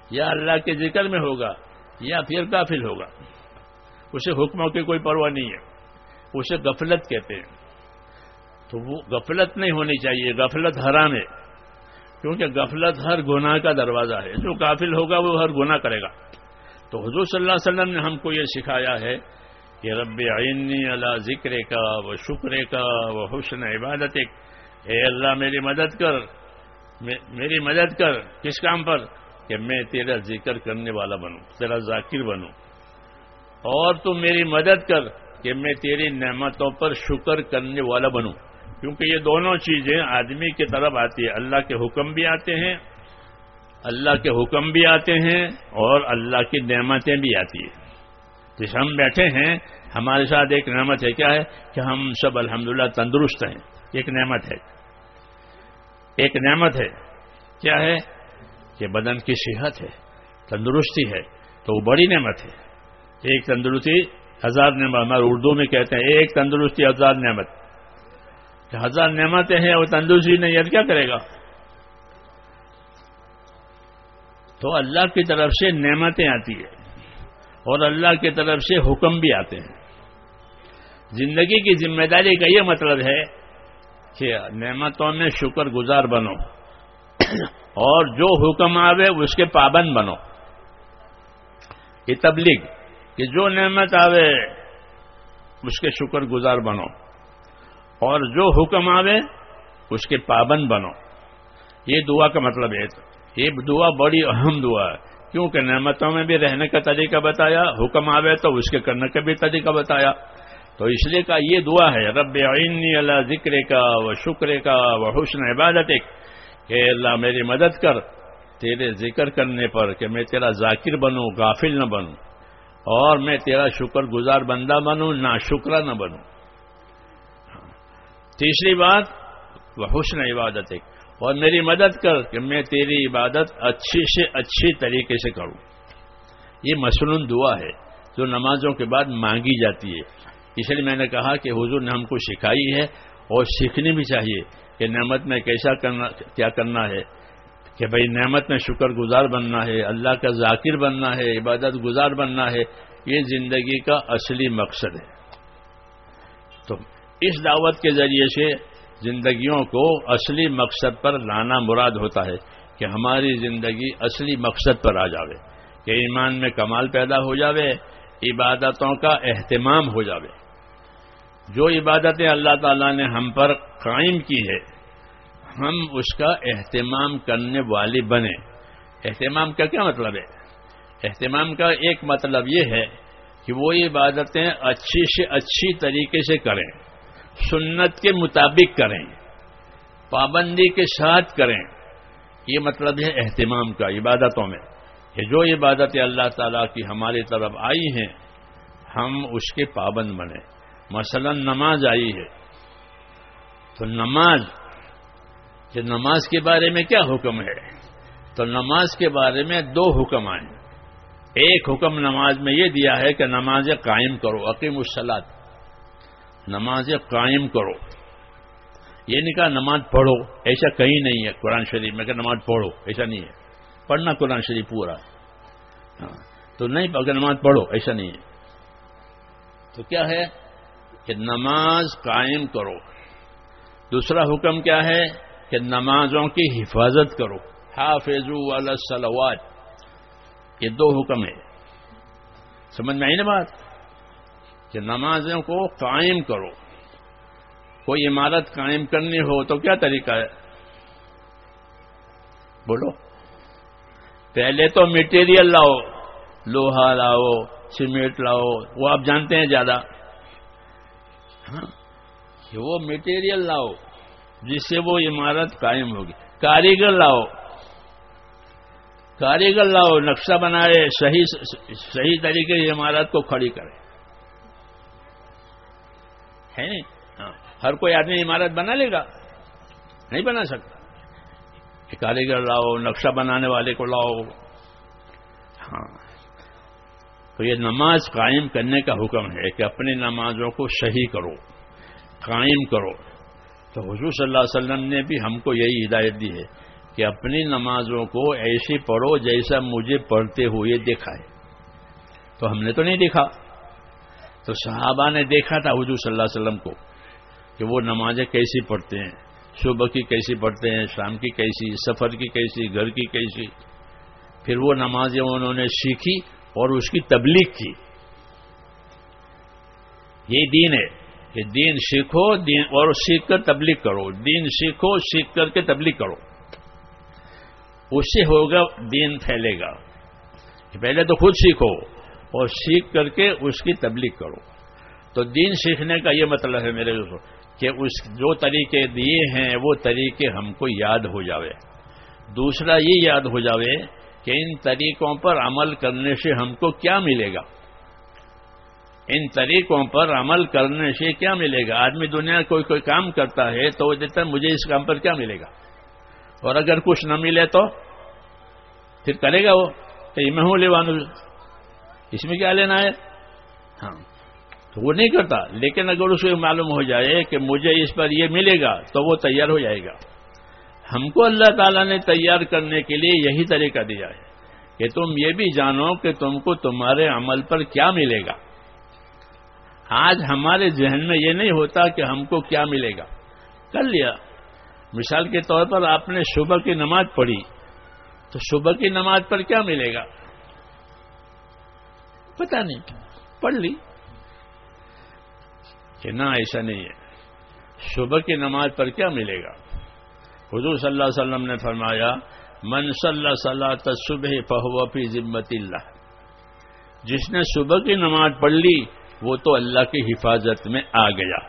یا اللہ کے ذکر میں ہوگا یا پھر غافل ہوگا. اسے حکموں کی کوئی پرواہ نہیں ہے، اسے غفلت کہتے ہیں. تو وہ غفلت نہیں ہونی چاہیے، غفلت حرام ہے، کیونکہ غفلت ہر گناہ کا دروازہ ہے. جو غافل ہوگا وہ ہر گناہ کرے گا. تو حضور صلی اللہ علیہ وسلم نے ہم کو یہ سکھایا ہے کہ رب اعنی علی ذکرک و شکرک و حسن عبادتک. اے اللہ میری مدد کر، میری مدد کر کس کام پر؟ کہ میں تیرا ذکر کرنے والا بنوں، تیرا ذاکر بنوں. اور تو میری مدد کر کہ میں تیری نعمتوں پر شکر کرنے والا بنوں. کیونکہ یہ دونوں چیزیں آدمی کی طرف آتی ہے. اللہ کے حکم بھی آتے ہیں، اللہ کے حکم بھی آتے ہیں اور اللہ کی نعمتیں بھی آتی ہیں. جس ہم بیٹھے ہیں ہمارے ساتھ ایک نعمت ہے. کیا ہے؟ کہ ہم سب الحمدللہ تندرست ہیں. ایک نعمت ہے، ایک نعمت ہے. کیا ہے؟ کہ بدن کی صحت ہے، تندرستی ہے. تو وہ بڑی نعمت ہے. ایک تندرستی ہزار نعمت. ہمارے اردو میں کہتے ہیں ایک تندرستی ہزار نعمت. کہ ہزار نعمتیں ہیں اور تندرستی نہیں ہے، کیا کرے گا؟ تو اللہ کی طرف سے نعمتیں آتی ہیں اور اللہ کی طرف سے حکم بھی آتے ہیں. زندگی کی ذمہ داری کا یہ مطلب ہے کہ نعمتوں میں شکر گزار بنو اور جو حکم آوے اس کے پابند بنو. یہ تبلیغ کہ جو نعمت آوے اس کے شکر گزار بنو اور جو حکم آوے اس کے پابند بنو. یہ دعا کا مطلب ہے. یہ دعا بڑی اہم دعا ہے، کیونکہ نعمتوں میں بھی رہنے کا طریقہ بتایا، حکم آوے تو اس کے کرنے کا بھی طریقہ بتایا. تو اس لیے کا یہ دعا ہے رب اعنی علی ذکرک و شکرک و حسن عبادتک. کہ اللہ میری مدد کر تیرے ذکر کرنے پر کہ میں تیرا ذاکر بنوں، غافل نہ بنوں، اور میں تیرا شکر گزار بندہ بنوں، ناشکرہ نہ بنوں. تیسری بات وحسن عبادتک، اور میری مدد کر کہ میں تیری عبادت اچھی سے اچھی طریقے سے کروں. یہ مصنون دعا ہے جو نمازوں کے بعد مانگی جاتی ہے. اس لیے میں نے کہا کہ حضور نے ہم کو سکھائی ہے اور سیکھنی بھی چاہیے کہ نعمت میں کیسا کرنا، کیا کرنا ہے. کہ بھئی نعمت میں شکر گزار بننا ہے، اللہ کا ذاکر بننا ہے، عبادت گزار بننا ہے. یہ زندگی کا اصلی مقصد ہے. تو اس دعوت کے ذریعے سے زندگیوں کو اصلی مقصد پر لانا مراد ہوتا ہے کہ ہماری زندگی اصلی مقصد پر آ جاوے، کہ ایمان میں کمال پیدا ہو جاوے، عبادتوں کا اہتمام ہو جاوے. جو عبادتیں اللہ تعالیٰ نے ہم پر قائم کی ہے ہم اس کا اہتمام کرنے والے بنے. اہتمام کا کیا مطلب ہے؟ اہتمام کا ایک مطلب یہ ہے کہ وہ عبادتیں اچھی سے اچھی طریقے سے کریں، سنت کے مطابق کریں، پابندی کے ساتھ کریں. یہ مطلب ہے اہتمام کا عبادتوں میں، کہ جو عبادتیں اللہ تعالیٰ کی ہماری طرف آئی ہیں ہم اس کے پابند بنیں. مثلا نماز آئی ہے تو نماز کے بارے میں کیا حکم ہے؟ تو نماز کے بارے میں دو حکم آئے. ایک حکم نماز میں یہ دیا ہے کہ نماز قائم کرو، اقیم الصلاۃ، نماز قائم کرو. یہ نہیں کہا نماز پڑھو، ایسا کہیں نہیں ہے قرآن شریف میں کہ نماز پڑھو، ایسا نہیں ہے. پڑھنا قرآن شریف پورا تو نہیں، اگر نماز پڑھو ایسا نہیں ہے. تو کیا ہے کہ نماز قائم کرو. دوسرا حکم کیا ہے کہ نمازوں کی حفاظت کرو، حافظوا علی الصلوات. یہ دو حکم ہے. سمجھ میں آئی نا بات؟ کہ نمازوں کو قائم کرو. کوئی عمارت قائم کرنی ہو تو کیا طریقہ ہے؟ بولو. پہلے تو میٹیریل لاؤ، لوہا لاؤ، سیمنٹ لاؤ، وہ آپ جانتے ہیں زیادہ. کہ وہ میٹیریل لاؤ جس سے وہ عمارت قائم ہوگی. کاریگر لاؤ، نقشہ بنائے، صحیح طریقے سے عمارت کو کھڑی کرے. ہے نہیں؟ ہر کوئی آدمی عمارت بنا لے گا؟ نہیں بنا سکتا. کاریگر لاؤ، نقشہ بنانے والے کو لاؤ. تو یہ نماز قائم کرنے کا حکم ہے کہ اپنی نمازوں کو صحیح کرو، قائم کرو. تو حضور صلی اللہ علیہ وسلم نے بھی ہم کو یہی ہدایت دی ہے کہ اپنی نمازوں کو ایسی پڑھو جیسا مجھے پڑھتے ہوئے دیکھا ہے. تو ہم نے تو نہیں دیکھا. تو صحابہ نے دیکھا تھا حضور صلی اللہ علیہ وسلم کو کہ وہ نمازیں کیسی پڑھتے ہیں، صبح کی کیسی پڑھتے ہیں، شام کی کیسی، سفر کی کیسی، گھر کی کیسی. پھر وہ نمازیں انہوں نے سیکھی اور اس کی تبلیغ کی. یہ دین ہے کہ دین سیکھو دین اور سیکھ کر تبلیغ کرو. دین سیکھو، سیکھ کر کے تبلیغ کرو. اس سے ہوگا دین پھیلے گا. پہلے تو خود سیکھو اور سیکھ کر کے اس کی تبلیغ کرو. تو دین سیکھنے کا یہ مطلب ہے میرے دوستوں کہ اس جو طریقے دیے ہیں وہ طریقے ہم کو یاد ہو جاوے. دوسرا یہ یاد ہو جاوے کہ ان طریقوں پر عمل کرنے سے ہم کو کیا ملے گا. ان طریقوں پر عمل کرنے سے کیا ملے گا. آدمی دنیا کوئی کام کرتا ہے تو وہ دیتا ہے مجھے اس کام پر کیا ملے گا، اور اگر کچھ نہ ملے تو پھر کرے گا وہ کہ میں ہوں لیوانو، اس میں کیا لینا ہے. ہاں تو وہ نہیں کرتا. لیکن اگر اس کو معلوم ہو جائے کہ مجھے اس پر یہ ملے گا تو وہ تیار ہو جائے گا. ہم کو اللہ تعالیٰ نے تیار کرنے کے لیے یہی طریقہ دیا ہے کہ تم یہ بھی جانو کہ تم کو تمہارے عمل پر کیا ملے گا. آج ہمارے ذہن میں یہ نہیں ہوتا کہ ہم کو کیا ملے گا. کر لیا. مثال کے طور پر آپ نے صبح کی نماز پڑھی تو صبح کی نماز پر کیا ملے گا پتہ نہیں، پڑھ لی. کہ نہ ایسا نہیں ہے. صبح کی نماز پر کیا ملے گا. حضور صلی اللہ علیہ وسلم نے فرمایا من صلی صلاۃ الصبح فہو فی ذمۃ اللہ. جس نے صبح کی نماز پڑھ لی وہ تو اللہ کی حفاظت میں آ گیا.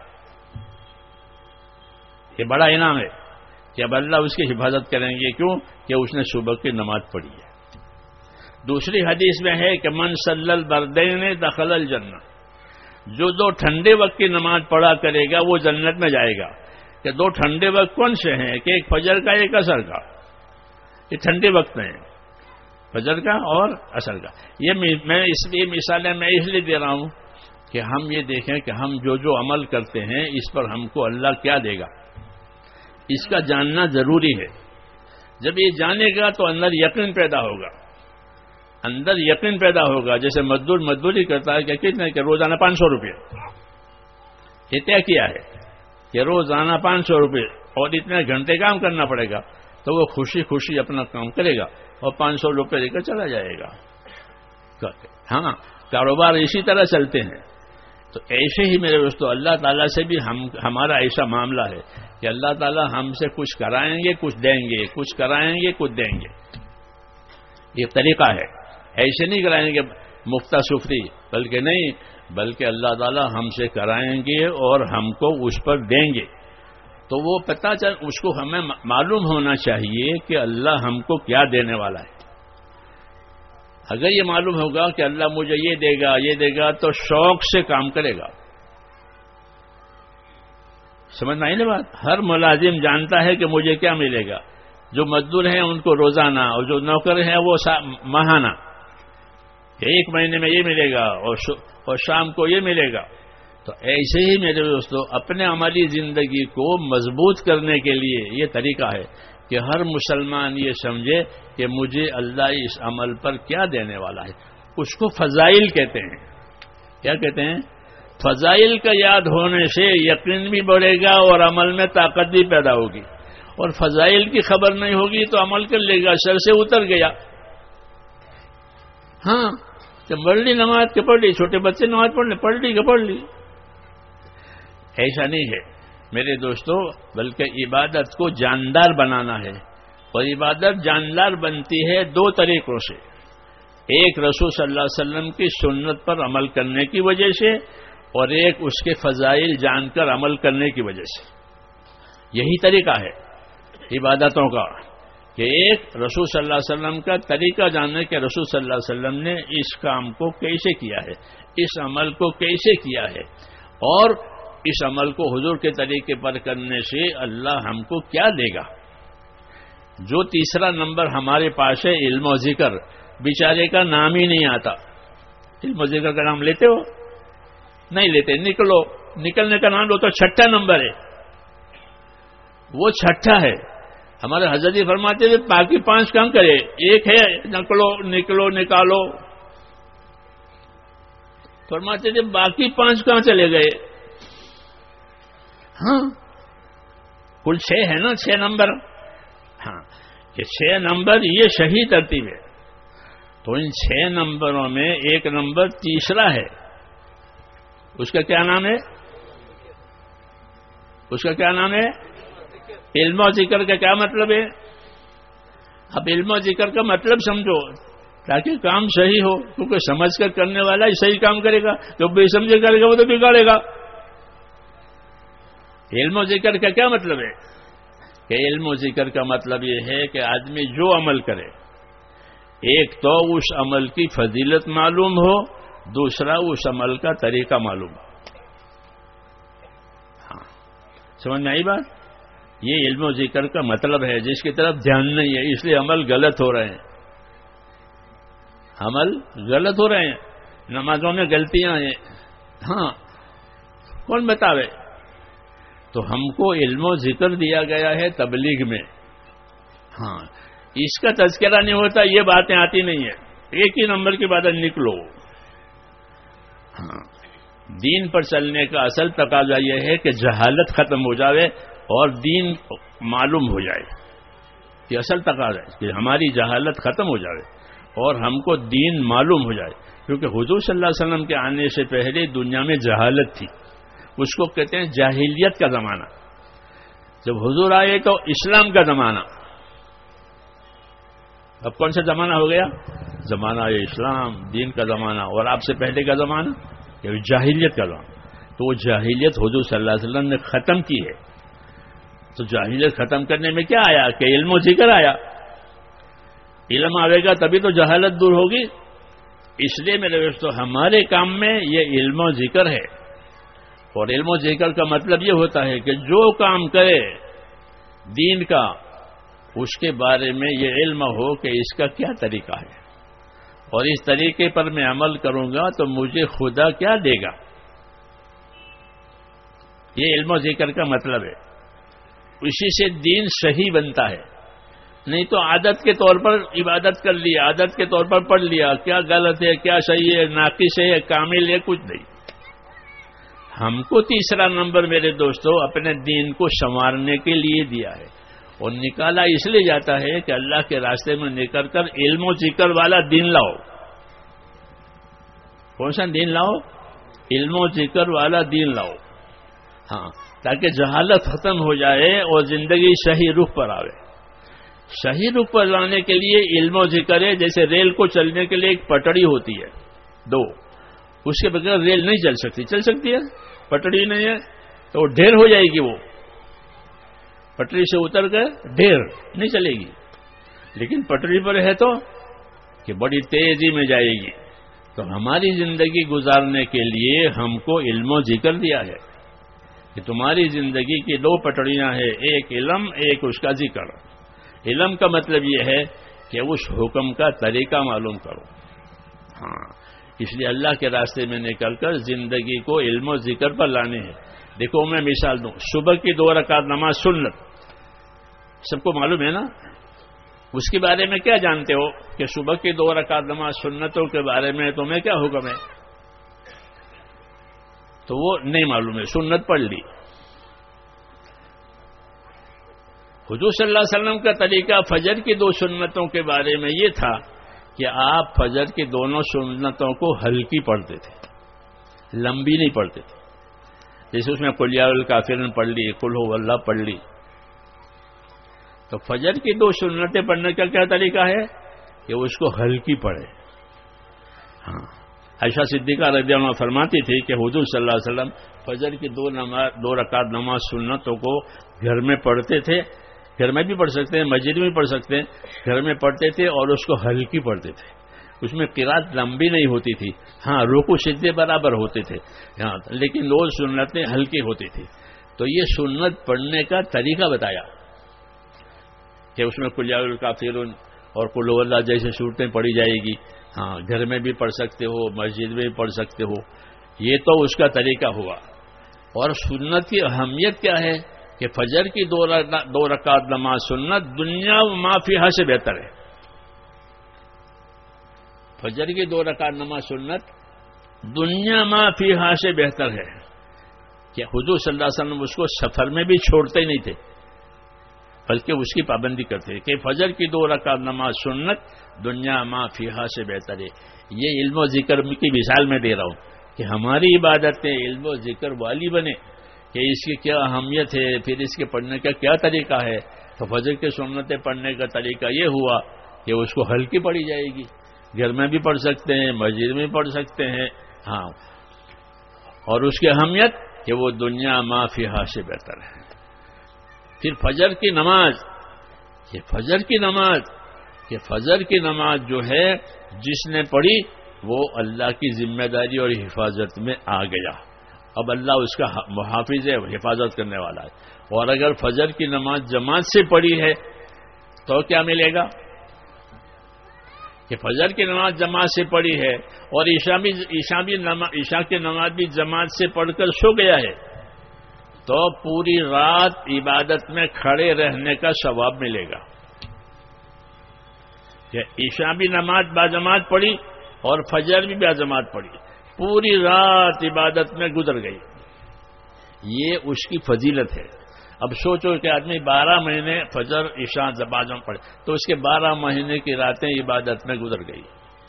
یہ بڑا انعام ہے کہ اب اللہ اس کی حفاظت کریں گے. کیوں؟ کہ اس نے صبح کی نماز پڑھی ہے. دوسری حدیث میں ہے کہ من صلی البردین دخل الجنہ. جو دو ٹھنڈے وقت کی نماز پڑھا کرے گا وہ جنت میں جائے گا. کہ دو ٹھنڈے وقت کون سے ہیں کہ ایک فجر کا ایک عصر کا. یہ ٹھنڈے وقت میں ہیں، فجر کا اور عصر کا. یہ مثالیں میں اس لیے دے رہا ہوں کہ ہم یہ دیکھیں کہ ہم جو عمل کرتے ہیں اس پر ہم کو اللہ کیا دے گا، اس کا جاننا ضروری ہے. جب یہ جانے گا تو اندر یقین پیدا ہوگا. اندر یقین پیدا ہوگا. جیسے مزدوری کرتا ہے کہ کتنے کہ روزانہ 500 روپے یہ طے کیا ہے کہ روزانہ 500 روپے اور اتنے گھنٹے کام کرنا پڑے گا، تو وہ خوشی خوشی اپنا کام کرے گا اور 500 روپے لے کر چلا جائے گا. ہاں کاروبار اسی طرح چلتے ہیں. تو ایسے ہی میرے دوستو اللہ تعالیٰ سے بھی ہمارا ایسا معاملہ ہے کہ اللہ تعالیٰ ہم سے کچھ کرائیں گے کچھ دیں گے، کچھ کرائیں گے کچھ دیں گے. یہ طریقہ ہے. ایسے نہیں کرائیں گے مفتہ سفری، بلکہ نہیں، بلکہ اللہ تعالیٰ ہم سے کرائیں گے اور ہم کو اس پر دیں گے. تو وہ پتہ چل اس کو ہمیں معلوم ہونا چاہیے کہ اللہ ہم کو کیا دینے والا ہے. اگر یہ معلوم ہوگا کہ اللہ مجھے یہ دے گا تو شوق سے کام کرے گا. سمجھنا ہی نہیں بات. ہر ملازم جانتا ہے کہ مجھے کیا ملے گا. جو مزدور ہیں ان کو روزانہ اور جو نوکر ہیں وہ ماہانہ. ایک مہینے میں یہ ملے گا اور شام کو یہ ملے گا. تو ایسے ہی میرے دوستو اپنے عملی زندگی کو مضبوط کرنے کے لیے یہ طریقہ ہے کہ ہر مسلمان یہ سمجھے کہ مجھے اللہ اس عمل پر کیا دینے والا ہے. اس کو فضائل کہتے ہیں. کیا کہتے ہیں؟ فضائل کا یاد ہونے سے یقین بھی بڑھے گا اور عمل میں طاقت بھی پیدا ہوگی. اور فضائل کی خبر نہیں ہوگی تو عمل کر لے گا، سر سے اتر گیا. ہاں کہ پڑھ لی نماز کے پڑھ لی، چھوٹے بچے نماز پڑھ لی کہ پڑھ لی. ایسا نہیں ہے میرے دوستو، بلکہ عبادت کو جاندار بنانا ہے. اور عبادت جاندار بنتی ہے دو طریقوں سے. ایک رسول صلی اللہ علیہ وسلم کی سنت پر عمل کرنے کی وجہ سے، اور ایک اس کے فضائل جان کر عمل کرنے کی وجہ سے. یہی طریقہ ہے عبادتوں کا کہ ایک رسول صلی اللہ علیہ وسلم کا طریقہ جاننے کہ رسول صلی اللہ علیہ وسلم نے اس کام کو کیسے کیا ہے، اس عمل کو کیسے کیا ہے، اور اس عمل کو حضور کے طریقے پر کرنے سے اللہ ہم کو کیا دے گا. جو تیسرا نمبر ہمارے پاس ہے علم و ذکر، بیچارے کا نام ہی نہیں آتا. علم و ذکر کا نام لیتے ہو؟ نہیں لیتے. نکلنے کا نام لو تو چھٹا نمبر ہے. وہ چھٹا ہے. ہمارے حضرت جی فرماتے تھے باقی 5 کام کرے، ایک ہے نکلو نکالو، فرماتے تھے باقی 5 کہاں چلے گئے؟ ہاں کل 6 ہے نا، 6 نمبر، ہاں کہ 6 نمبر یہ صحیح ترتیب ہے. تو ان 6 نمبروں میں ایک نمبر تیسرا ہے، اس کا کیا نام ہے؟ اس کا کیا نام ہے؟ علم و ذکر کا کیا مطلب ہے؟ اب علم و ذکر کا مطلب سمجھو تاکہ کام صحیح ہو، کیونکہ سمجھ کر کرنے والا ہی صحیح کام کرے گا، جو بے سمجھے کرے گا وہ تو بگاڑے گا. علم و ذکر کا کیا مطلب ہے؟ کہ علم و ذکر کا مطلب یہ ہے کہ آدمی جو عمل کرے، ایک تو اس عمل کی فضیلت معلوم ہو، دوسرا اس عمل کا طریقہ معلوم ہو. ہاں سمجھ میں آئی بات؟ یہ علم و ذکر کا مطلب ہے، جس کی طرف دھیان نہیں ہے اس لیے عمل غلط ہو رہے ہیں. عمل غلط ہو رہے ہیں، نمازوں میں غلطیاں ہیں. ہاں کون بتاوے؟ تو ہم کو علم و ذکر دیا گیا ہے تبلیغ میں. ہاں اس کا تذکرہ نہیں ہوتا، یہ باتیں آتی نہیں ہیں. ایک ہی نمبر کی باتیں نکلو. ہاں دین پر چلنے کا اصل تقاضا یہ ہے کہ جہالت ختم ہو جاوے اور دین معلوم ہو جائے. یہ اصل تقاضا ہے کہ ہماری جہالت ختم ہو جائے اور ہم کو دین معلوم ہو جائے. کیونکہ حضور صلی اللہ علیہ وسلم کے آنے سے پہلے دنیا میں جہالت تھی، اس کو کہتے ہیں جاہلیت کا زمانہ. جب حضور آئے تو اسلام کا زمانہ. اب کون سا زمانہ ہو گیا؟ زمانہ اسلام، دین کا زمانہ. اور آپ سے پہلے کا زمانہ جاہلیت کا زمانہ. تو وہ جاہلیت حضور صلی اللہ علیہ وسلم نے ختم کی ہے. تو جاہلیت ختم کرنے میں کیا آیا؟ کہ علم و ذکر آیا. علم آئے گا تبھی تو جہالت دور ہوگی. اس لیے میرے دوستو ہمارے کام میں یہ علم و ذکر ہے. اور علم و ذکر کا مطلب یہ ہوتا ہے کہ جو کام کرے دین کا، اس کے بارے میں یہ علم ہو کہ اس کا کیا طریقہ ہے، اور اس طریقے پر میں عمل کروں گا تو مجھے خدا کیا دے گا. یہ علم و ذکر کا مطلب ہے. اسی سے دین صحیح بنتا ہے. نہیں تو عادت کے طور پر عبادت کر لی، عادت کے طور پر پڑھ لیا، کیا غلط ہے کیا صحیح ہے، ناقص ہے کامل ہے، کچھ نہیں. ہم کو تیسرا نمبر میرے دوستو اپنے دین کو سنوارنے کے لیے دیا ہے، اور نکالا اس لیے جاتا ہے کہ اللہ کے راستے میں نکل کر علم و ذکر والا دین لاؤ. کون سا دین لاؤ؟ علم و ذکر والا دین لاؤ. ہاں تاکہ جہالت ختم ہو جائے اور زندگی صحیح رخ پر آوے. صحیح رخ پر لانے کے لیے علم و ذکر ہے. جیسے ریل کو چلنے کے لیے ایک پٹڑی ہوتی ہے، 2، اس کے بغیر ریل نہیں چل سکتی. چل سکتی ہے؟ پٹڑی نہیں ہے تو ڈھیر ہو جائے گی. وہ پٹڑی سے اتر کر ڈھیر نہیں چلے گی. لیکن پٹڑی پر ہے تو کہ بڑی تیزی میں جائے گی. تو ہماری زندگی گزارنے کے لیے ہم کو علم و ذکر دیا ہے کہ تمہاری زندگی کی 2 پٹڑیاں ہیں، ایک علم، ایک اس کا ذکر. علم کا مطلب یہ ہے کہ اس حکم کا طریقہ معلوم کرو. ہاں اس لیے اللہ کے راستے میں نکل کر زندگی کو علم و ذکر پر لانے ہیں. دیکھو میں مثال دوں، صبح کی 2 رکعت نماز سنت سب کو معلوم ہے نا. اس کے بارے میں کیا جانتے ہو کہ صبح کی 2 رکعت نماز سنتوں کے بارے میں تمہیں کیا حکم ہے؟ تو وہ نہیں معلوم ہے، سنت پڑھ لی. حضور صلی اللہ علیہ وسلم کا طریقہ فجر کی 2 سنتوں کے بارے میں یہ تھا کہ آپ فجر کی دونوں سنتوں کو ہلکی پڑھتے تھے، لمبی نہیں پڑھتے تھے. جیسے اس میں قل یا الکافرون پڑھ لی، قل هو اللہ پڑھ لی. تو فجر کی 2 سنتیں پڑھنے کا کیا طریقہ ہے کہ اس کو ہلکی پڑھے. ہاں عائشہ صدیقہ رضی اللہ عنہا فرماتی تھی کہ حضور صلی اللہ علیہ وسلم فجر کی 2 رکعت نماز سنتوں کو گھر میں پڑھتے تھے. گھر میں بھی پڑھ سکتے ہیں، مسجد میں بھی پڑھ سکتے ہیں. گھر میں پڑھتے تھے اور اس کو ہلکی پڑھتے تھے. اس میں قرات لمبی نہیں ہوتی تھی. ہاں رکوع سجدے برابر ہوتے تھے، ہاں لیکن 2 سنتیں ہلکی ہوتی تھی. تو یہ سنت پڑھنے کا طریقہ بتایا کہ اس میں قل یا الکافرون اور قل هو اللہ جیسے صورتیں پڑھی جائے گی. ہاں گھر میں بھی پڑھ سکتے ہو، مسجد میں بھی پڑھ سکتے ہو. یہ تو اس کا طریقہ ہوا. اور سنت کی اہمیت کیا ہے کہ فجر کی 2 رکعت نماز سنت دنیا و ما فیہا سے بہتر ہے. فجر کی 2 رکعت نماز سنت دنیا ما فیہا سے بہتر ہے. کہ حضور صلی اللہ علیہ وسلم اس کو سفر میں بھی چھوڑتے نہیں تھے بلکہ اس کی پابندی کرتے کہ فجر کی 2 رکعت نماز سنت دنیا ما فیہا سے بہتر ہے. یہ علم و ذکر کی مثال میں دے رہا ہوں کہ ہماری عبادتیں علم و ذکر والی بنے کہ اس کی کیا اہمیت ہے، پھر اس کے پڑھنے کا کیا طریقہ ہے. تو فجر کے سنتیں پڑھنے کا طریقہ یہ ہوا کہ اس کو ہلکی پڑھی جائے گی، گھر میں بھی پڑھ سکتے ہیں، مسجد میں پڑھ سکتے ہیں. ہاں، اور اس کی اہمیت کہ وہ دنیا ما فیہا سے بہتر ہے. پھر فجر کی نماز، یہ فجر کی نماز جو ہے جس نے پڑھی وہ اللہ کی ذمہ داری اور حفاظت میں آ گیا. اب اللہ اس کا محافظ ہے، حفاظت کرنے والا ہے. اور اگر فجر کی نماز جماعت سے پڑھی ہے تو کیا ملے گا کہ فجر کی نماز جماعت سے پڑھی ہے اور عشاء کی نماز بھی جماعت سے پڑھ کر سو گیا ہے تو پوری رات عبادت میں کھڑے رہنے کا ثواب ملے گا. کہ عشاء بھی نماز باجماعت پڑھی اور فجر بھی باجماعت پڑھی، پوری رات عبادت میں گزر گئی. یہ اس کی فضیلت ہے. اب سوچو کہ آدمی 12 مہینے فجر عشاء باجماعت پڑھے تو اس کے 12 مہینے کی راتیں عبادت میں گزر گئی.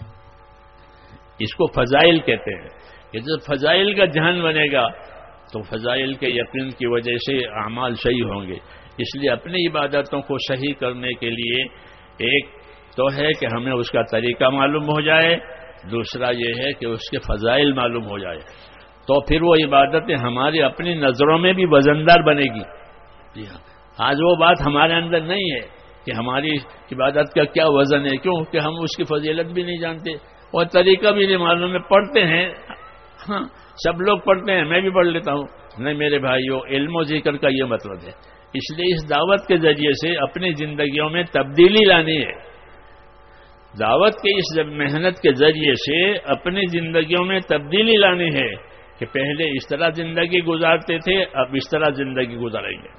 اس کو فضائل کہتے ہیں. کہ جب فضائل کا ذہن بنے گا تو فضائل کے یقین کی وجہ سے اعمال صحیح ہوں گے. اس لیے اپنی عبادتوں کو صحیح کرنے کے لیے ایک تو ہے کہ ہمیں اس کا طریقہ معلوم ہو جائے، دوسرا یہ ہے کہ اس کے فضائل معلوم ہو جائے تو پھر وہ عبادتیں ہماری اپنی نظروں میں بھی وزندار بنے گی. جی ہاں، آج وہ بات ہمارے اندر نہیں ہے کہ ہماری عبادت کا کیا وزن ہے، کیوں کہ ہم اس کی فضیلت بھی نہیں جانتے اور طریقہ بھی نہیں معلوم ہے. پڑھتے ہیں، ہاں سب لوگ پڑھتے ہیں، میں بھی پڑھ لیتا ہوں. نہیں میرے بھائیوں، علم و ذکر کا یہ مطلب ہے. اس لیے اس دعوت کے ذریعے سے اپنی زندگیوں میں تبدیلی لانی ہے. دعوت کے اس محنت کے ذریعے سے اپنی زندگیوں میں تبدیلی لانی ہے کہ پہلے اس طرح زندگی گزارتے تھے، اب اس طرح زندگی گزاریں گے.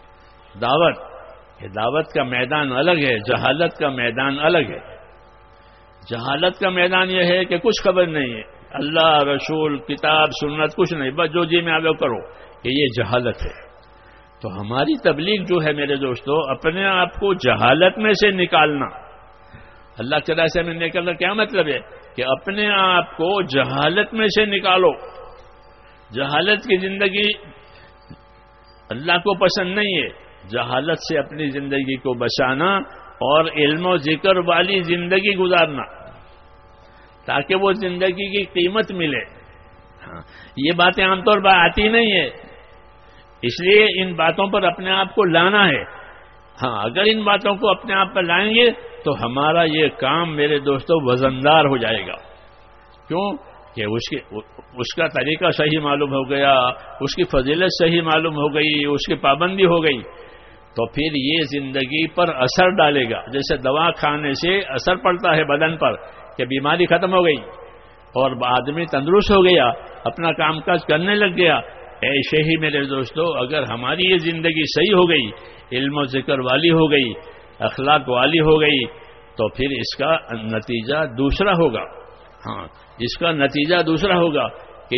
دعوت کا میدان الگ ہے، جہالت کا میدان الگ ہے. جہالت کا میدان یہ ہے کہ کچھ خبر نہیں ہے، اللہ رسول کتاب سنت کچھ نہیں، بس جو جی میں آگے کرو، کہ یہ جہالت ہے. تو ہماری تبلیغ جو ہے میرے دوستو، اپنے آپ کو جہالت میں سے نکالنا. اللہ کے راستے میں نکلنا کیا مطلب ہے کہ اپنے آپ کو جہالت میں سے نکالو. جہالت کی زندگی اللہ کو پسند نہیں ہے. جہالت سے اپنی زندگی کو بچانا اور علم و ذکر والی زندگی گزارنا تاکہ وہ زندگی کی قیمت ملے. ہاں، یہ باتیں عام طور پر آتی نہیں ہے، اس لیے ان باتوں پر اپنے آپ کو لانا ہے. ہاں، اگر ان باتوں کو اپنے آپ پر لائیں گے تو ہمارا یہ کام میرے دوستوں وزندار ہو جائے گا. کیوں کہ اس کا طریقہ صحیح معلوم ہو گیا، اس کی فضیلت صحیح معلوم ہو گئی، اس کی پابندی ہو گئی تو پھر یہ زندگی پر اثر ڈالے گا. جیسے دوا کھانے سے اثر پڑتا ہے بدن پر کہ بیماری ختم ہو گئی اور آدمی تندرست ہو گیا، اپنا کام کاج کرنے لگ گیا. ایسے ہی میرے دوستو اگر ہماری یہ زندگی صحیح ہو گئی، علم و ذکر والی ہو گئی، اخلاق والی ہو گئی تو پھر اس کا نتیجہ دوسرا ہوگا. ہاں، اس کا نتیجہ دوسرا ہوگا کہ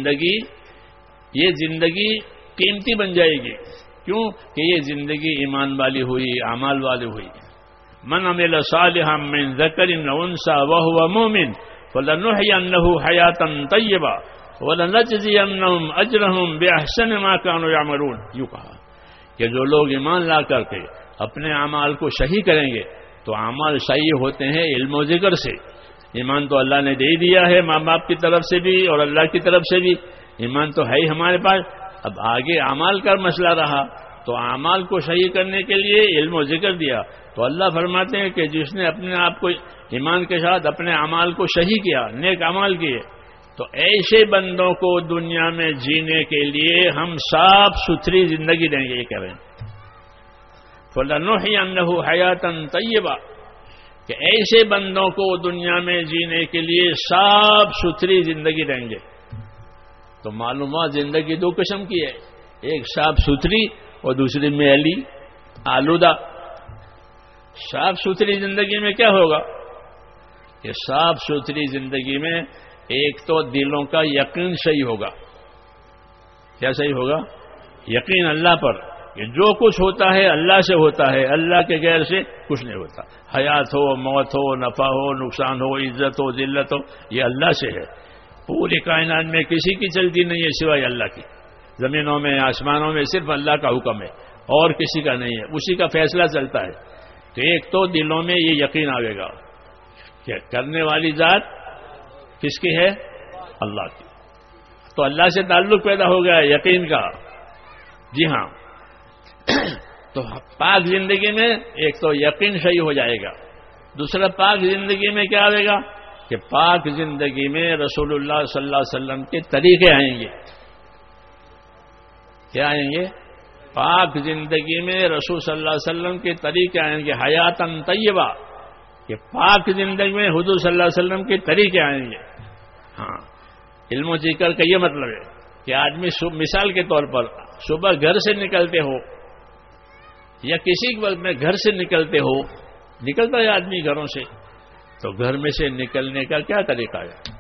یہ زندگی قیمتی بن جائے گی. کیوں کہ یہ زندگی ایمان والی ہوئی، اعمال والی ہوئی. من عمل صالحا من ذکر او انثى وهو مؤمن فلنحيينه حیاتا طیبہ وَلَنَجْزِيَنَّهُمْ أَجْرَهُمْ بِأَحْسَنِ مَا كَانُوا يَعْمَلُونَ. یوں کہا کہ جو لوگ ایمان لا کر کے اپنے اعمال کو صحیح کریں گے تو اعمال صحیح ہوتے ہیں علم و ذکر سے. ایمان تو اللہ نے دے دیا ہے، ماں باپ کی طرف سے بھی اور اللہ کی طرف سے بھی ایمان تو ہے ہی ہمارے پاس. اب آگے اعمال کا مسئلہ رہا تو اعمال کو صحیح کرنے کے لیے علم و ذکر دیا. تو اللہ فرماتے ہیں کہ جس نے اپنے آپ کو ایمان کے ساتھ اپنے اعمال کو صحیح کیا، نیک اعمال کیے، تو ایسے بندوں کو دنیا میں جینے کے لیے ہم صاف ستھری زندگی دیں گے. یہ کہہ رہے ہیں فَلَنُحْيِيَنَّهُ حَيَاةً طَيِّبَةً کہ ایسے بندوں کو دنیا میں جینے کے لیے صاف ستھری زندگی دیں گے. تو معلومات زندگی دو قسم کی ہے، ایک صاف ستھری اور دوسری میلی آلودہ. صاف ستھری زندگی میں کیا ہوگا کہ صاف ستھری زندگی میں ایک تو دلوں کا یقین صحیح ہوگا. کیا صحیح ہوگا؟ یقین اللہ پر کہ جو کچھ ہوتا ہے اللہ سے ہوتا ہے, اللہ کے غیر سے کچھ نہیں ہوتا. حیات ہو, موت ہو, نفع ہو, نقصان ہو, عزت ہو, ذلت ہو, یہ اللہ سے ہے. پوری کائنات میں کسی کی چلتی نہیں ہے سوائے اللہ کی. زمینوں میں آسمانوں میں صرف اللہ کا حکم ہے اور کسی کا نہیں ہے, اسی کا فیصلہ چلتا ہے. تو ایک تو دلوں میں یہ یقین آئے گا کہ کرنے والی ذات کس کی ہے؟ اللہ کی. تو اللہ سے تعلق پیدا ہو گیا یقین کا. جی ہاں. تو پاک زندگی میں ایک تو یقین صحیح ہو جائے گا. دوسرا پاک زندگی میں کیا آئے گا کہ پاک زندگی میں رسول اللہ صلی اللہ علیہ وسلم کے طریقے آئیں گے. کیا آئیں گے؟ پاک زندگی میں رسول صلی اللہ علیہ وسلم کے طریقے آئیں گے. حیاتن طیبہ, کہ پاک زندگی میں حضور صلی اللہ علیہ وسلم کے طریقے آئیں گے. ہاں, علم و ذکر کا یہ مطلب ہے کہ آدمی مثال کے طور پر صبح گھر سے نکلتے ہو یا کسی وقت میں گھر سے نکلتے ہو, نکلتا ہے آدمی گھروں سے, تو گھر میں سے نکلنے کا کیا طریقہ ہے؟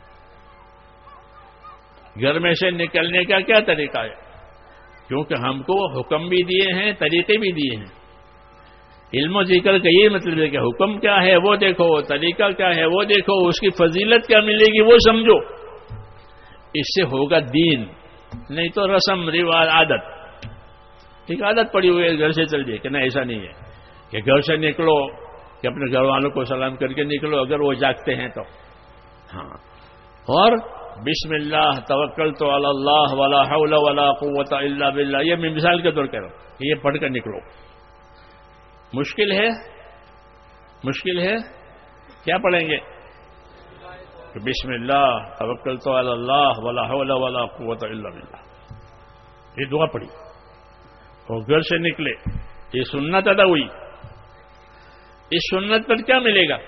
گھر میں سے نکلنے کا کیا طریقہ ہے؟ کیونکہ ہم کو حکم بھی دیے ہیں, طریقے بھی دیے ہیں. علم و ذکر کا یہ مطلب ہے کہ حکم کیا ہے وہ دیکھو, طریقہ کیا ہے وہ دیکھو, اس کی فضیلت کیا ملے گی وہ سمجھو. اس سے ہوگا دین, نہیں تو رسم رواج عادت. ایک عادت پڑی ہوئی ہے گھر سے چل جائے کہ نہیں, ایسا نہیں ہے کہ گھر سے نکلو کہ اپنے گھر والوں کو سلام کر کے نکلو اگر وہ جاگتے ہیں تو. ہاں, اور بسم اللہ توکلت علی اللہ ولا حول ولا قوت الا باللہ, یہ میں مثال کے طور کہہ رہا ہوں کہ یہ پڑھ کر نکلو. مشکل ہے؟ مشکل ہے. کیا پڑھیں گے کہ بسم اللہ توکلت علی اللہ ولا حول ولا قوت الا باللہ, یہ دعا پڑھی اور گھر سے نکلے. یہ سنت ادا ہوئی. اس سنت پر کیا ملے گا؟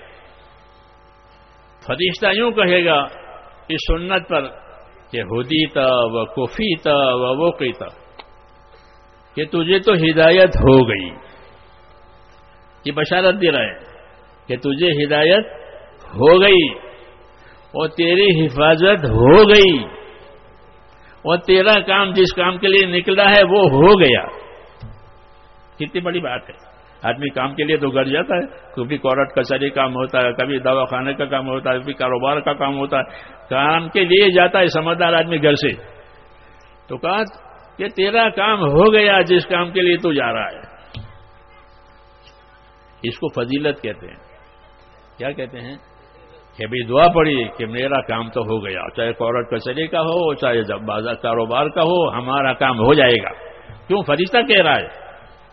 فرشتہ یوں کہے گا اس سنت پر کہ ہدیتا و کفیتا و وقیتا, کہ تجھے تو ہدایت ہو گئی. یہ بشارت دے رہا ہے کہ تجھے ہدایت ہو گئی اور تیری حفاظت ہو گئی اور تیرا کام جس کام کے لیے نکلا ہے وہ ہو گیا. کتنی بڑی بات ہے. آدمی کام کے لیے تو گھر جاتا ہے, کبھی کورٹ کچہری کام ہوتا ہے, کبھی دوا خانے کا کام ہوتا ہے, کبھی کاروبار کا کام ہوتا ہے, کام کے لیے جاتا ہے سمجھدار آدمی گھر سے. تو کہا کہ تیرا کام ہو گیا جس کام کے لیے تو جا رہا ہے. اس کو فضیلت کہتے ہیں. کیا کہتے ہیں؟ کہ بھی دعا پڑی کہ میرا کام تو ہو گیا, چاہے کورٹ کچہری کا ہو چاہے بازار کاروبار کا ہو, ہمارا کام ہو جائے گا. کیوں؟ فرشتہ کہہ رہا ہے.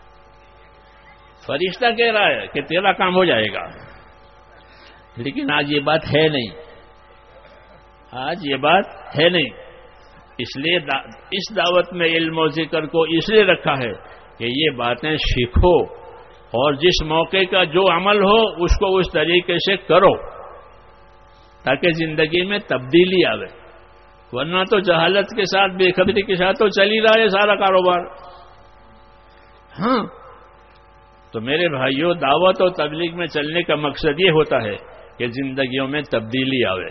فرشتہ کہہ رہا ہے کہ تیرا کام ہو جائے گا. لیکن آج یہ بات ہے نہیں. آج یہ بات ہے نہیں. اس لیے اس دعوت میں علم و ذکر کو اس لیے رکھا ہے کہ یہ باتیں سیکھو اور جس موقع کا جو عمل ہو اس کو اس طریقے سے کرو تاکہ زندگی میں تبدیلی آئے. ورنہ تو جہالت کے ساتھ, بے خبری کے ساتھ تو چل ہی رہا ہے سارا کاروبار. ہاں, تو میرے بھائیوں, دعوت اور تبلیغ میں چلنے کا مقصد یہ ہوتا ہے کہ زندگیوں میں تبدیلی آئے.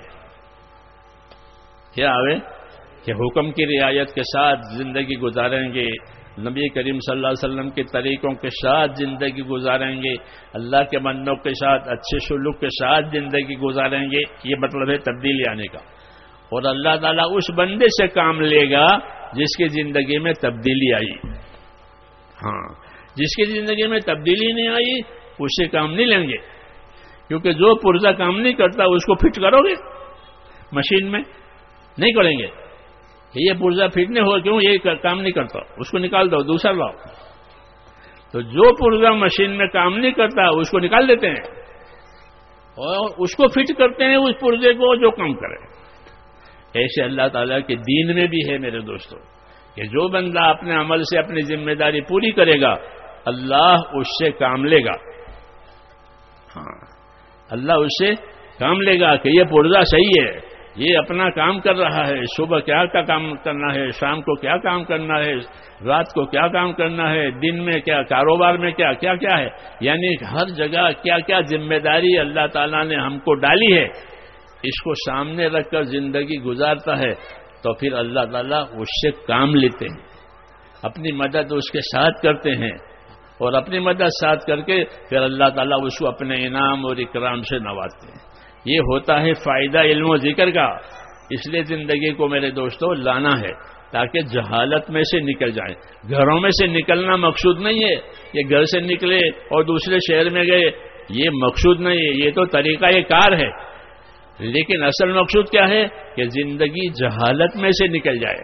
کیا آئے؟ کہ حکم کی رعایت کے ساتھ زندگی گزاریں گے, نبی کریم صلی اللہ علیہ وسلم کے طریقوں کے ساتھ زندگی گزاریں گے, اللہ کے بندوں کے ساتھ اچھے سلوک کے ساتھ زندگی گزاریں گے. یہ مطلب ہے تبدیلی آنے کا. اور اللہ تعالیٰ اس بندے سے کام لے گا جس کی زندگی میں تبدیلی آئی. ہاں, جس کی زندگی میں تبدیلی نہیں آئی اس سے کام نہیں لیں گے, کیونکہ جو پرزہ کام نہیں کرتا اس کو فٹ کرو گے مشین میں؟ نہیں کریں گے. یہ پرزہ فٹنے ہو, کیوں؟ یہ کام نہیں کرتا, اس کو نکال دو, دوسرا لاؤ. تو جو پرزہ مشین میں کام نہیں کرتا اس کو نکال دیتے ہیں اور اس کو فٹ کرتے ہیں اس پرزے کو جو کام کرے. ایسے اللہ تعالیٰ کے دین میں بھی ہے میرے دوستو کہ جو بندہ اپنے عمل سے اپنی ذمہ داری پوری کرے گا اللہ اس سے کام لے گا. ہاں, اللہ اس سے کام لے گا کہ یہ پرزہ صحیح ہے, یہ اپنا کام کر رہا ہے، صبح کیا کام کرنا ہے، شام کو کیا کام کرنا ہے، رات کو کیا کام کرنا ہے، دن میں کیا، کاروبار میں کیا کیا کیا ہے، یعنی ہر جگہ کیا کیا ذمہ داری اللہ تعالیٰ نے ہم کو ڈالی ہے، اس کو سامنے رکھ کر زندگی گزارتا ہے تو پھر اللہ تعالیٰ اس سے کام لیتے ہیں، اپنی مدد اس کے ساتھ کرتے ہیں، اور اپنی مدد ساتھ کر کے پھر اللہ تعالیٰ اس کو اپنے انعام اور اکرام سے نوازتے ہیں۔ یہ ہوتا ہے فائدہ علم و ذکر کا۔ اس لیے زندگی کو میرے دوستو لانا ہے تاکہ جہالت میں سے نکل جائیں۔ گھروں میں سے نکلنا مقصود نہیں ہے، یہ گھر سے نکلے اور دوسرے شہر میں گئے، یہ مقصود نہیں ہے، یہ تو طریقہ یہ کار ہے، لیکن اصل مقصود کیا ہے کہ زندگی جہالت میں سے نکل جائے۔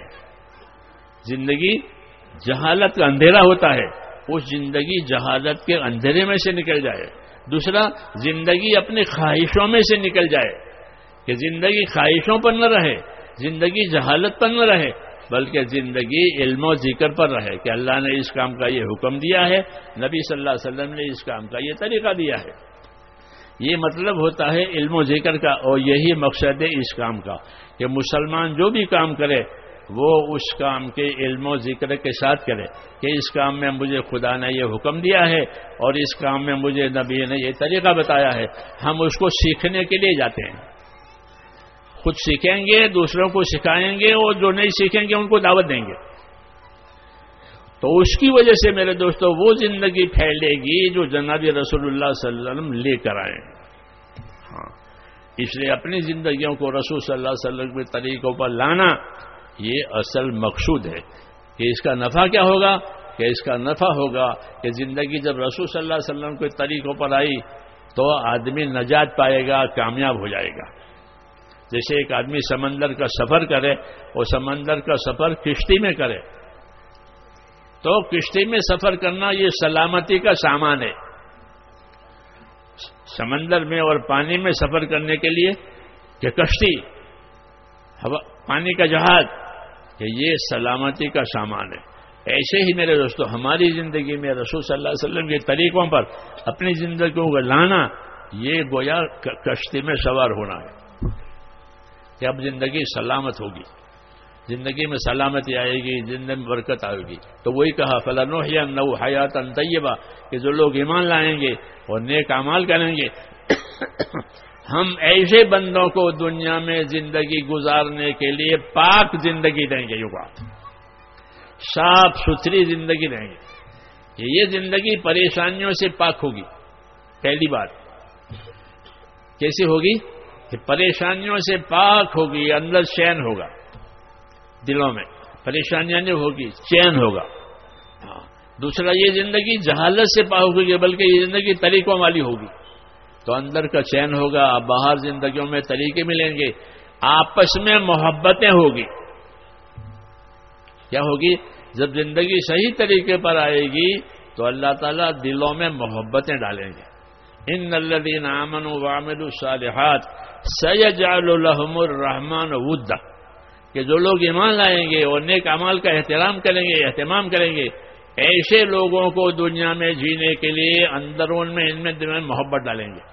زندگی جہالت کا اندھیرا ہوتا ہے، اس زندگی جہالت کے اندھیرے میں سے نکل جائے۔ دوسرا، زندگی اپنی خواہشوں میں سے نکل جائے، کہ زندگی خواہشوں پر نہ رہے، زندگی جہالت پر نہ رہے، بلکہ زندگی علم و ذکر پر رہے کہ اللہ نے اس کام کا یہ حکم دیا ہے، نبی صلی اللہ علیہ وسلم نے اس کام کا یہ طریقہ دیا ہے۔ یہ مطلب ہوتا ہے علم و ذکر کا، اور یہی مقصد ہے اس کام کا کہ مسلمان جو بھی کام کرے وہ اس کام کے علم و ذکر کے ساتھ کرے کہ اس کام میں مجھے خدا نے یہ حکم دیا ہے اور اس کام میں مجھے نبی نے یہ طریقہ بتایا ہے۔ ہم اس کو سیکھنے کے لیے جاتے ہیں، خود سیکھیں گے، دوسروں کو سکھائیں گے، اور جو نہیں سیکھیں گے ان کو دعوت دیں گے، تو اس کی وجہ سے میرے دوستو وہ زندگی پھیلے گی جو جناب رسول اللہ صلی اللہ علیہ وسلم لے کر آئے۔ ہاں، اس لیے اپنی زندگیوں کو رسول صلی اللہ علیہ وسلم کے طریقوں پر لانا یہ اصل مقصود ہے۔ کہ اس کا نفع کیا ہوگا؟ کہ اس کا نفع ہوگا کہ زندگی جب رسول صلی اللہ علیہ وسلم کے طریقوں پر آئی تو آدمی نجات پائے گا، کامیاب ہو جائے گا۔ جیسے ایک آدمی سمندر کا سفر کرے اور سمندر کا سفر کشتی میں کرے، تو کشتی میں سفر کرنا یہ سلامتی کا سامان ہے۔ سمندر میں اور پانی میں سفر کرنے کے لیے کہ کشتی، پانی کا جہاز، کہ یہ سلامتی کا سامان ہے۔ ایسے ہی میرے دوستو ہماری زندگی میں رسول صلی اللہ علیہ وسلم کے طریقوں پر اپنی زندگیوں کو لانا یہ گویا کشتی میں سوار ہونا ہے کہ اب زندگی سلامت ہوگی، زندگی میں سلامتی آئے گی، زندگی میں برکت آئے گی۔ تو وہی کہا فَلَنُحْيَنَّهُ حَيَاةً طَيِّبَةً کہ جو لوگ ایمان لائیں گے اور نیک اعمال کریں گے ہم ایسے بندوں کو دنیا میں زندگی گزارنے کے لیے پاک زندگی دیں گے، صاف ستھری زندگی دیں گے۔ یہ زندگی پریشانیوں سے پاک ہوگی۔ پہلی بات کیسے ہوگی؟ کہ پریشانیوں سے پاک ہوگی، اندر چین ہوگا، دلوں میں پریشانیاں نہیں ہوگی، چین ہوگا۔ دوسرا، یہ زندگی جہالت سے پاک ہوگی، بلکہ یہ زندگی طریقوں والی ہوگی، تو اندر کا چین ہوگا، باہر زندگیوں میں طریقے ملیں گے، آپس میں محبتیں ہوگی۔ کیا ہوگی؟ جب زندگی صحیح طریقے پر آئے گی تو اللہ تعالیٰ دلوں میں محبتیں ڈالیں گے۔ ان الذین آمنوا وعملوا الصالحات سیجعل لهم الرحمن ودا کہ جو لوگ ایمان لائیں گے اور نیک اعمال کا احترام کریں گے، اہتمام کریں گے، ایسے لوگوں کو دنیا میں جینے کے لیے اندرون میں ان میں دل میں محبت ڈالیں گے،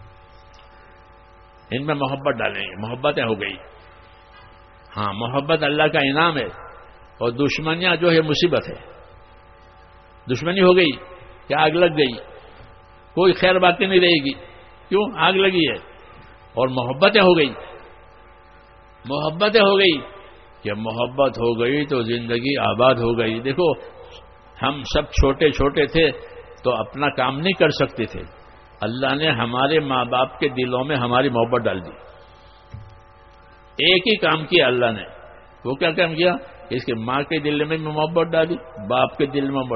ان میں محبت ڈالیں گے، محبتیں ہو گئی۔ ہاں، محبت اللہ کا انعام ہے، اور دشمنیاں جو ہے مصیبت ہے۔ دشمنی ہو گئی کہ آگ لگ گئی، کوئی خیر باقی نہیں رہے گی، کیوں؟ آگ لگی ہے۔ اور محبتیں ہو گئی، محبتیں ہو گئی کہ محبت ہو گئی تو زندگی آباد ہو گئی۔ دیکھو، ہم سب چھوٹے چھوٹے تھے تو اپنا کام نہیں کر سکتے تھے، اللہ نے ہمارے ماں باپ کے دلوں میں ہماری محبت ڈال دی۔ ایک ہی کام کیا اللہ نے، وہ کیا کام کیا؟ اس کے ماں کے دل میں محبت ڈالی، باپ کے دل میں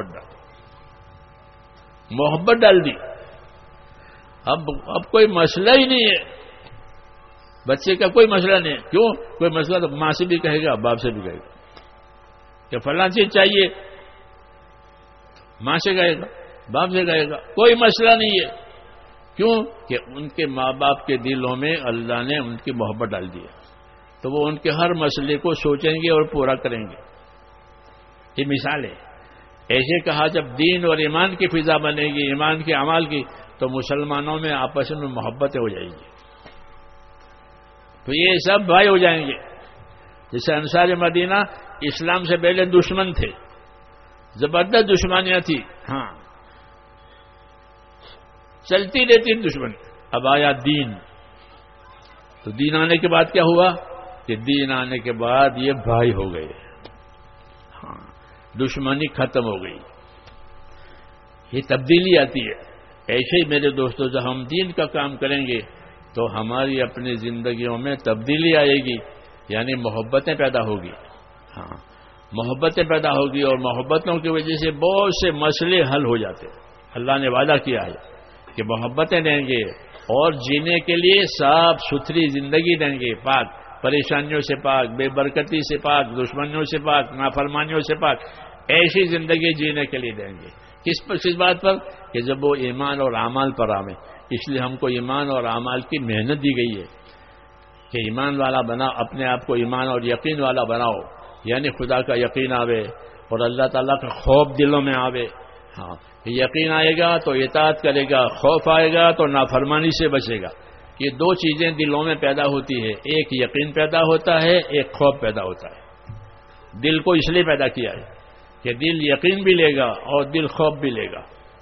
محبت ڈال دی۔ اب کوئی مسئلہ ہی نہیں ہے، بچے کا کوئی مسئلہ نہیں ہے۔ کیوں؟ کوئی مسئلہ تو ماں سے بھی کہے گا، باپ سے بھی کہے گا کہ فلاں چیز چاہیے، ماں سے کہے گا، باپ سے کہے گا، کوئی مسئلہ نہیں ہے۔ کیوں؟ کہ ان کے ماں باپ کے دلوں میں اللہ نے ان کی محبت ڈال دی ہے، تو وہ ان کے ہر مسئلے کو سوچیں گے اور پورا کریں گے۔ یہ مثال ہے۔ ایسے کہا جب دین اور ایمان کی فضا بنے گی، ایمان کے اعمال کی، تو مسلمانوں میں آپس میں محبتیں ہو جائیں گی۔ تو یہ سب بھائی ہو جائیں گے. جیسے انصار مدینہ اسلام سے پہلے دشمن تھے، زبردست دشمنیاں تھی، ہاں چلتی رہتی دشمن. اب آیا دین، تو دین آنے کے بعد کیا ہوا کہ دین آنے کے بعد یہ بھائی ہو گئے، ہاں دشمنی ختم ہو گئی. یہ تبدیلی آتی ہے. ایسے ہی میرے دوستوں جب ہم دین کا کام کریں گے تو ہماری اپنی زندگیوں میں تبدیلی آئے گی، یعنی محبتیں پیدا ہوگی. ہاں محبتیں پیدا ہوگی اور محبتوں کی وجہ سے بہت سے مسئلے حل ہو جاتے ہیں. اللہ نے وعدہ کیا ہے کہ محبتیں دیں گے اور جینے کے لیے صاف ستھری زندگی دیں گے، پاک، پریشانیوں سے پاک، بے برکتی سے پاک، دشمنیوں سے پاک، نافرمانیوں سے پاک، ایسی زندگی جینے کے لیے دیں گے. کس بات پر کہ جب وہ ایمان اور اعمال پر آویں. اس لیے ہم کو ایمان اور اعمال کی محنت دی گئی ہے کہ ایمان والا بنا، اپنے آپ کو ایمان اور یقین والا بناؤ، یعنی خدا کا یقین آوے اور اللہ تعالیٰ کا خوف دلوں میں آوے. ہاں یقین آئے گا تو اطاعت کرے گا، خوف آئے گا تو نافرمانی سے بچے گا. یہ دو چیزیں دلوں میں پیدا ہوتی ہے، ایک یقین پیدا ہوتا ہے، ایک خوف پیدا ہوتا ہے. دل کو اس لیے پیدا کیا ہے کہ دل یقین بھی لے گا اور دل خوف بھی لے گا.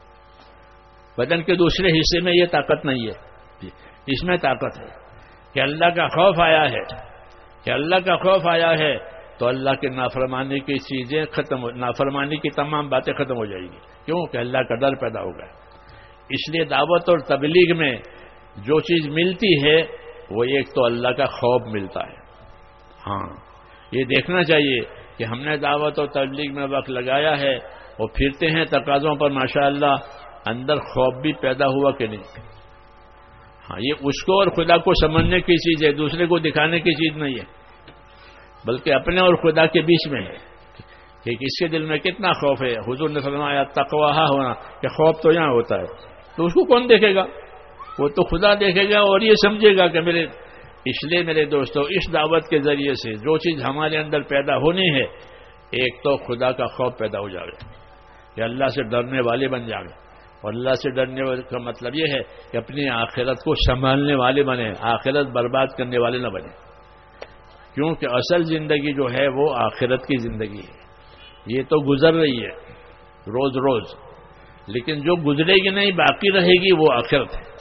بدن کے دوسرے حصے میں یہ طاقت نہیں ہے، اس میں طاقت ہے کہ اللہ کا خوف آیا ہے، کہ اللہ کا خوف آیا ہے تو اللہ کے نافرمانی کی چیزیں ختم، نافرمانی کی تمام باتیں ختم ہو جائیں گی. کیوں کہ اللہ کا ڈر پیدا ہوگا. اس لیے دعوت اور تبلیغ میں جو چیز ملتی ہے وہ ایک تو اللہ کا خوف ملتا ہے. ہاں یہ دیکھنا چاہیے کہ ہم نے دعوت اور تبلیغ میں وقت لگایا ہے اور پھرتے ہیں تقاضوں پر، ماشاءاللہ اندر خوف بھی پیدا ہوا کہ نہیں. ہاں یہ اس کو اور خدا کو سمجھنے کی چیز ہے، دوسرے کو دکھانے کی چیز نہیں ہے، بلکہ اپنے اور خدا کے بیچ میں ہے کہ کس کے دل میں کتنا خوف ہے. حضور نے فرمایا تقویٰ ہونا، کہ خوف تو یہاں ہوتا ہے، تو اس کو کون دیکھے گا؟ وہ تو خدا دیکھے گا اور یہ سمجھے گا کہ میرے. اس لیے میرے دوستو اس دعوت کے ذریعے سے جو چیز ہمارے اندر پیدا ہونی ہے، ایک تو خدا کا خوف پیدا ہو جائے کہ اللہ سے ڈرنے والے بن جائیں. اور اللہ سے ڈرنے والے کا مطلب یہ ہے کہ اپنی آخرت کو سنبھالنے والے بنے، آخرت برباد کرنے والے نہ بنے. کیونکہ اصل زندگی جو ہے وہ آخرت کی زندگی ہے. یہ تو گزر رہی ہے روز روز، لیکن جو گزرے گی نہیں باقی رہے گی وہ آخرت ہے.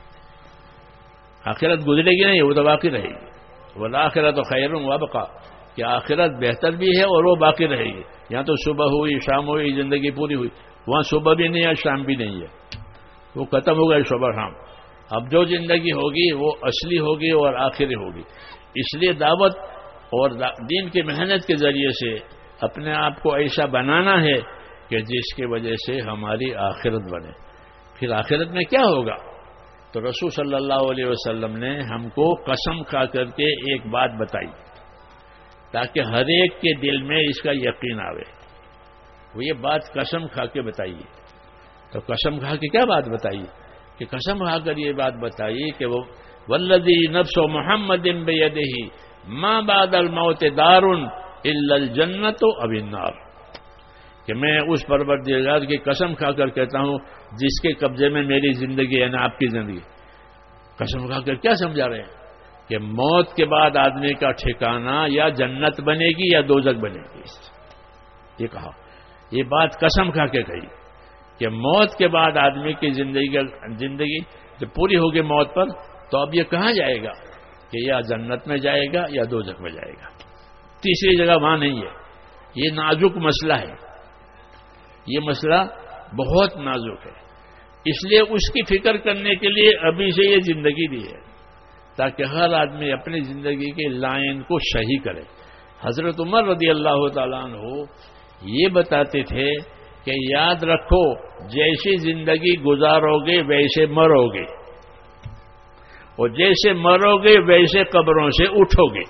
آخرت گزرے گی نہیں، وہ تو باقی رہے گی. والآخرۃ خیر وابقیٰ، کہ آخرت بہتر بھی ہے اور وہ باقی رہے گی. یہاں تو صبح ہوئی، شام ہوئی، زندگی پوری ہوئی، وہاں صبح بھی نہیں ہے، شام بھی نہیں ہے، وہ ختم ہو گئی صبح شام. اب جو زندگی ہوگی وہ اصلی ہوگی اور آخری ہوگی. اس لیے دعوت اور دین کی محنت کے ذریعے سے اپنے آپ کو ایسا بنانا ہے کہ جس کی وجہ سے ہماری آخرت بنے. پھر آخرت میں کیا ہوگا؟ تو رسول صلی اللہ علیہ وسلم نے ہم کو قسم کھا کر کے ایک بات بتائی تاکہ ہر ایک کے دل میں اس کا یقین آوے. وہ یہ بات قسم کھا کے بتائیے. تو قسم کھا کے کیا بات بتائی؟ کہ قسم کھا کر یہ بات بتائی کہ وہ والذی نفس محمد بیدہ ما بعد الموت دار الا الجنت او النار، کہ میں اس پروردگار کی قسم کھا کر کہتا ہوں جس کے قبضے میں میری زندگی ہے نا آپ کی زندگی. قسم کھا کر کیا سمجھا رہے ہیں؟ کہ موت کے بعد آدمی کا ٹھکانہ یا جنت بنے گی یا دوزخ بنے گی. یہ کہا، یہ بات قسم کھا کے کہی کہ موت کے بعد آدمی کی زندگی جب پوری ہوگی موت پر تو اب یہ کہاں جائے گا کہ یا جنت میں جائے گا یا دوزخ میں جائے گا. تیسری جگہ وہاں نہیں ہے. یہ نازک مسئلہ ہے، یہ مسئلہ بہت نازک ہے. اس لیے اس کی فکر کرنے کے لیے ابھی سے یہ زندگی دی ہے تاکہ ہر آدمی اپنی زندگی کے لائن کو صحیح کرے. حضرت عمر رضی اللہ تعالیٰ عنہ یہ بتاتے تھے کہ یاد رکھو جیسی زندگی گزارو گے ویسے مرو گے، اور جیسے مرو گے ویسے قبروں سے اٹھو گے.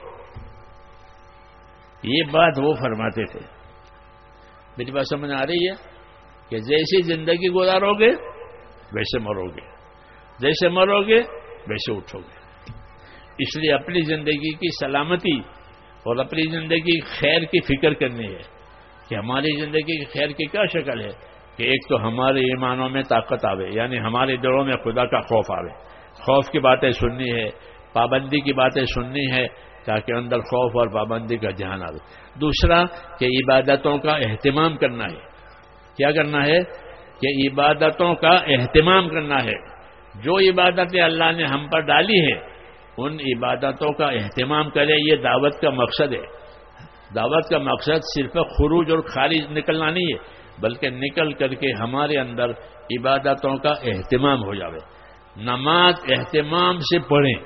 یہ بات وہ فرماتے تھے. میری بات سمجھ آ رہی ہے کہ جیسی زندگی گزارو گے ویسے مرو گے، جیسے مرو گے ویسے اٹھو گے. اس لیے اپنی زندگی کی سلامتی اور اپنی زندگی خیر کی فکر کرنی ہے کہ ہماری زندگی کی خیر کی کیا شکل ہے. کہ ایک تو ہمارے ایمانوں میں طاقت آوے، یعنی ہمارے دلوں میں خدا کا خوف آوے، خوف کی باتیں سننی ہے، پابندی کی باتیں سننی ہے تاکہ اندر خوف اور پابندی کا دھیان آئے. دوسرا کہ عبادتوں کا اہتمام کرنا ہے. کیا کرنا ہے؟ کہ عبادتوں کا اہتمام کرنا ہے. جو عبادتیں اللہ نے ہم پر ڈالی ہے ان عبادتوں کا اہتمام کرے. یہ دعوت کا مقصد ہے. دعوت کا مقصد صرف خروج اور خارج نکلنا نہیں ہے بلکہ نکل کر کے ہمارے اندر عبادتوں کا اہتمام ہو جاوے. نماز اہتمام سے پڑھیں.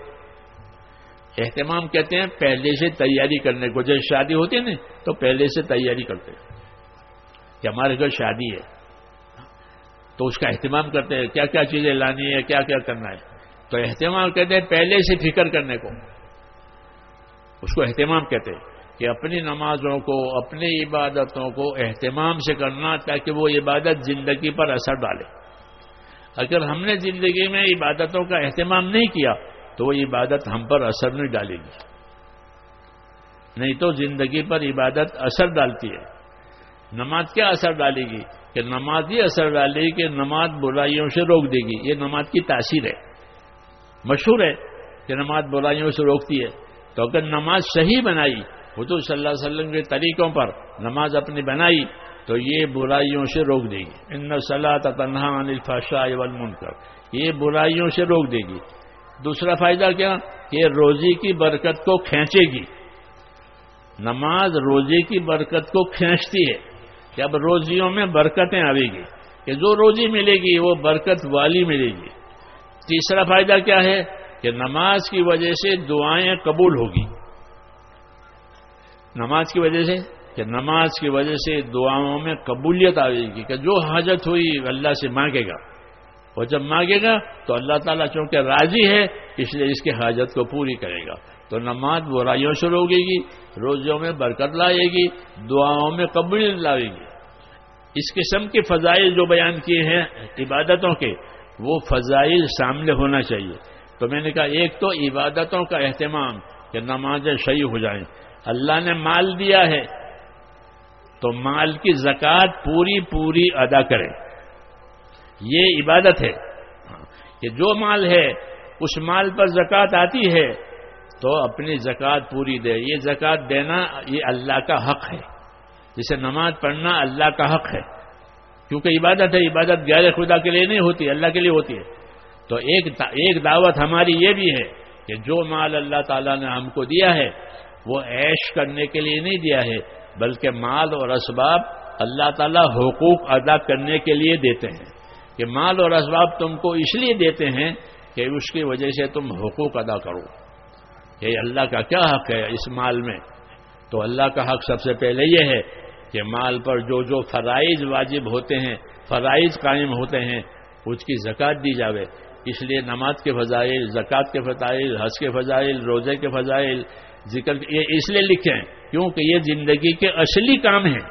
اہتمام کہتے ہیں پہلے سے تیاری کرنے کو. جب شادی ہوتی ہے نا تو پہلے سے تیاری کرتے ہیں کہ ہمارے گھر شادی ہے تو اس کا اہتمام کرتے ہیں, کیا کیا چیزیں لانی ہے, کیا کیا کرنا ہے. تو اہتمام کہتے ہیں پہلے سے فکر کرنے کو, اس کو اہتمام کہتے ہیں کہ اپنی نمازوں کو, اپنی عبادتوں کو اہتمام سے کرنا تاکہ وہ عبادت زندگی پر اثر ڈالے. اگر ہم نے زندگی میں عبادتوں کا اہتمام نہیں کیا تو وہ عبادت ہم پر اثر نہیں ڈالے گی. نہیں تو زندگی پر عبادت اثر ڈالتی ہے. نماز کیا اثر ڈالے گی؟ کہ نماز یہ اثر ڈالے گی کہ نماز برائیوں سے روک دے گی. یہ نماز کی تاثیر ہے. مشہور ہے کہ نماز برائیوں سے روکتی ہے. تو اگر نماز صحیح بنائی, حضور صلی اللہ علیہ وسلم کے طریقوں پر نماز اپنی بنائی تو یہ برائیوں سے روک دے گی. ان الصلاۃ تنہی عن الفحشاء والمنکر, یہ برائیوں سے روک دے گی. دوسرا فائدہ کیا؟ کہ روزی کی برکت کو کھینچے گی. نماز روزی کی برکت کو کھینچتی ہے کہ اب روزیوں میں برکتیں آئے گی, کہ جو روزی ملے گی وہ برکت والی ملے گی. تیسرا فائدہ کیا ہے؟ کہ نماز کی وجہ سے دعائیں قبول ہوگی. نماز کی وجہ سے, کہ نماز کی وجہ سے دعاؤں میں قبولیت آئے گی کہ جو حاجت ہوئی اللہ سے مانگے گا, اور جب مانگے گا تو اللہ تعالیٰ چونکہ راضی ہے اس لیے اس کی حاجت کو پوری کرے گا. تو نماز برائیوں سے روکے گی, روزوں میں برکت لائے گی, دعاؤں میں قبولیت لائے گی. اس قسم کے فضائل جو بیان کیے ہیں عبادتوں کے, وہ فضائل سامنے ہونا چاہیے. تو میں نے کہا ایک تو عبادتوں کا اہتمام کہ نمازیں صحیح ہو جائیں. اللہ نے مال دیا ہے تو مال کی زکوٰۃ پوری پوری ادا کرے. یہ عبادت ہے کہ جو مال ہے اس مال پر زکوٰۃ آتی ہے تو اپنی زکوٰۃ پوری دے. یہ زکوٰۃ دینا یہ اللہ کا حق ہے, جسے نماز پڑھنا اللہ کا حق ہے, کیونکہ عبادت ہے. عبادت غیر خدا کے لیے نہیں ہوتی, اللہ کے لیے ہوتی ہے. تو ایک دعوت ہماری یہ بھی ہے کہ جو مال اللہ تعالیٰ نے ہم کو دیا ہے وہ عیش کرنے کے لیے نہیں دیا ہے بلکہ مال اور اسباب اللہ تعالیٰ حقوق ادا کرنے کے لیے دیتے ہیں. کہ مال اور اسباب تم کو اس لیے دیتے ہیں کہ اس کی وجہ سے تم حقوق ادا کرو. کہ اللہ کا کیا حق ہے اس مال میں؟ تو اللہ کا حق سب سے پہلے یہ ہے کہ مال پر جو جو فرائض واجب ہوتے ہیں, فرائض قائم ہوتے ہیں, اس کی زکوٰۃ دی جاوے. اس لیے نماز کے فضائل, زکوٰۃ کے فضائل, حج کے فضائل, روزے کے فضائل ذکر یہ اس لیے لکھے ہیں کیونکہ یہ زندگی کے اصلی کام ہیں.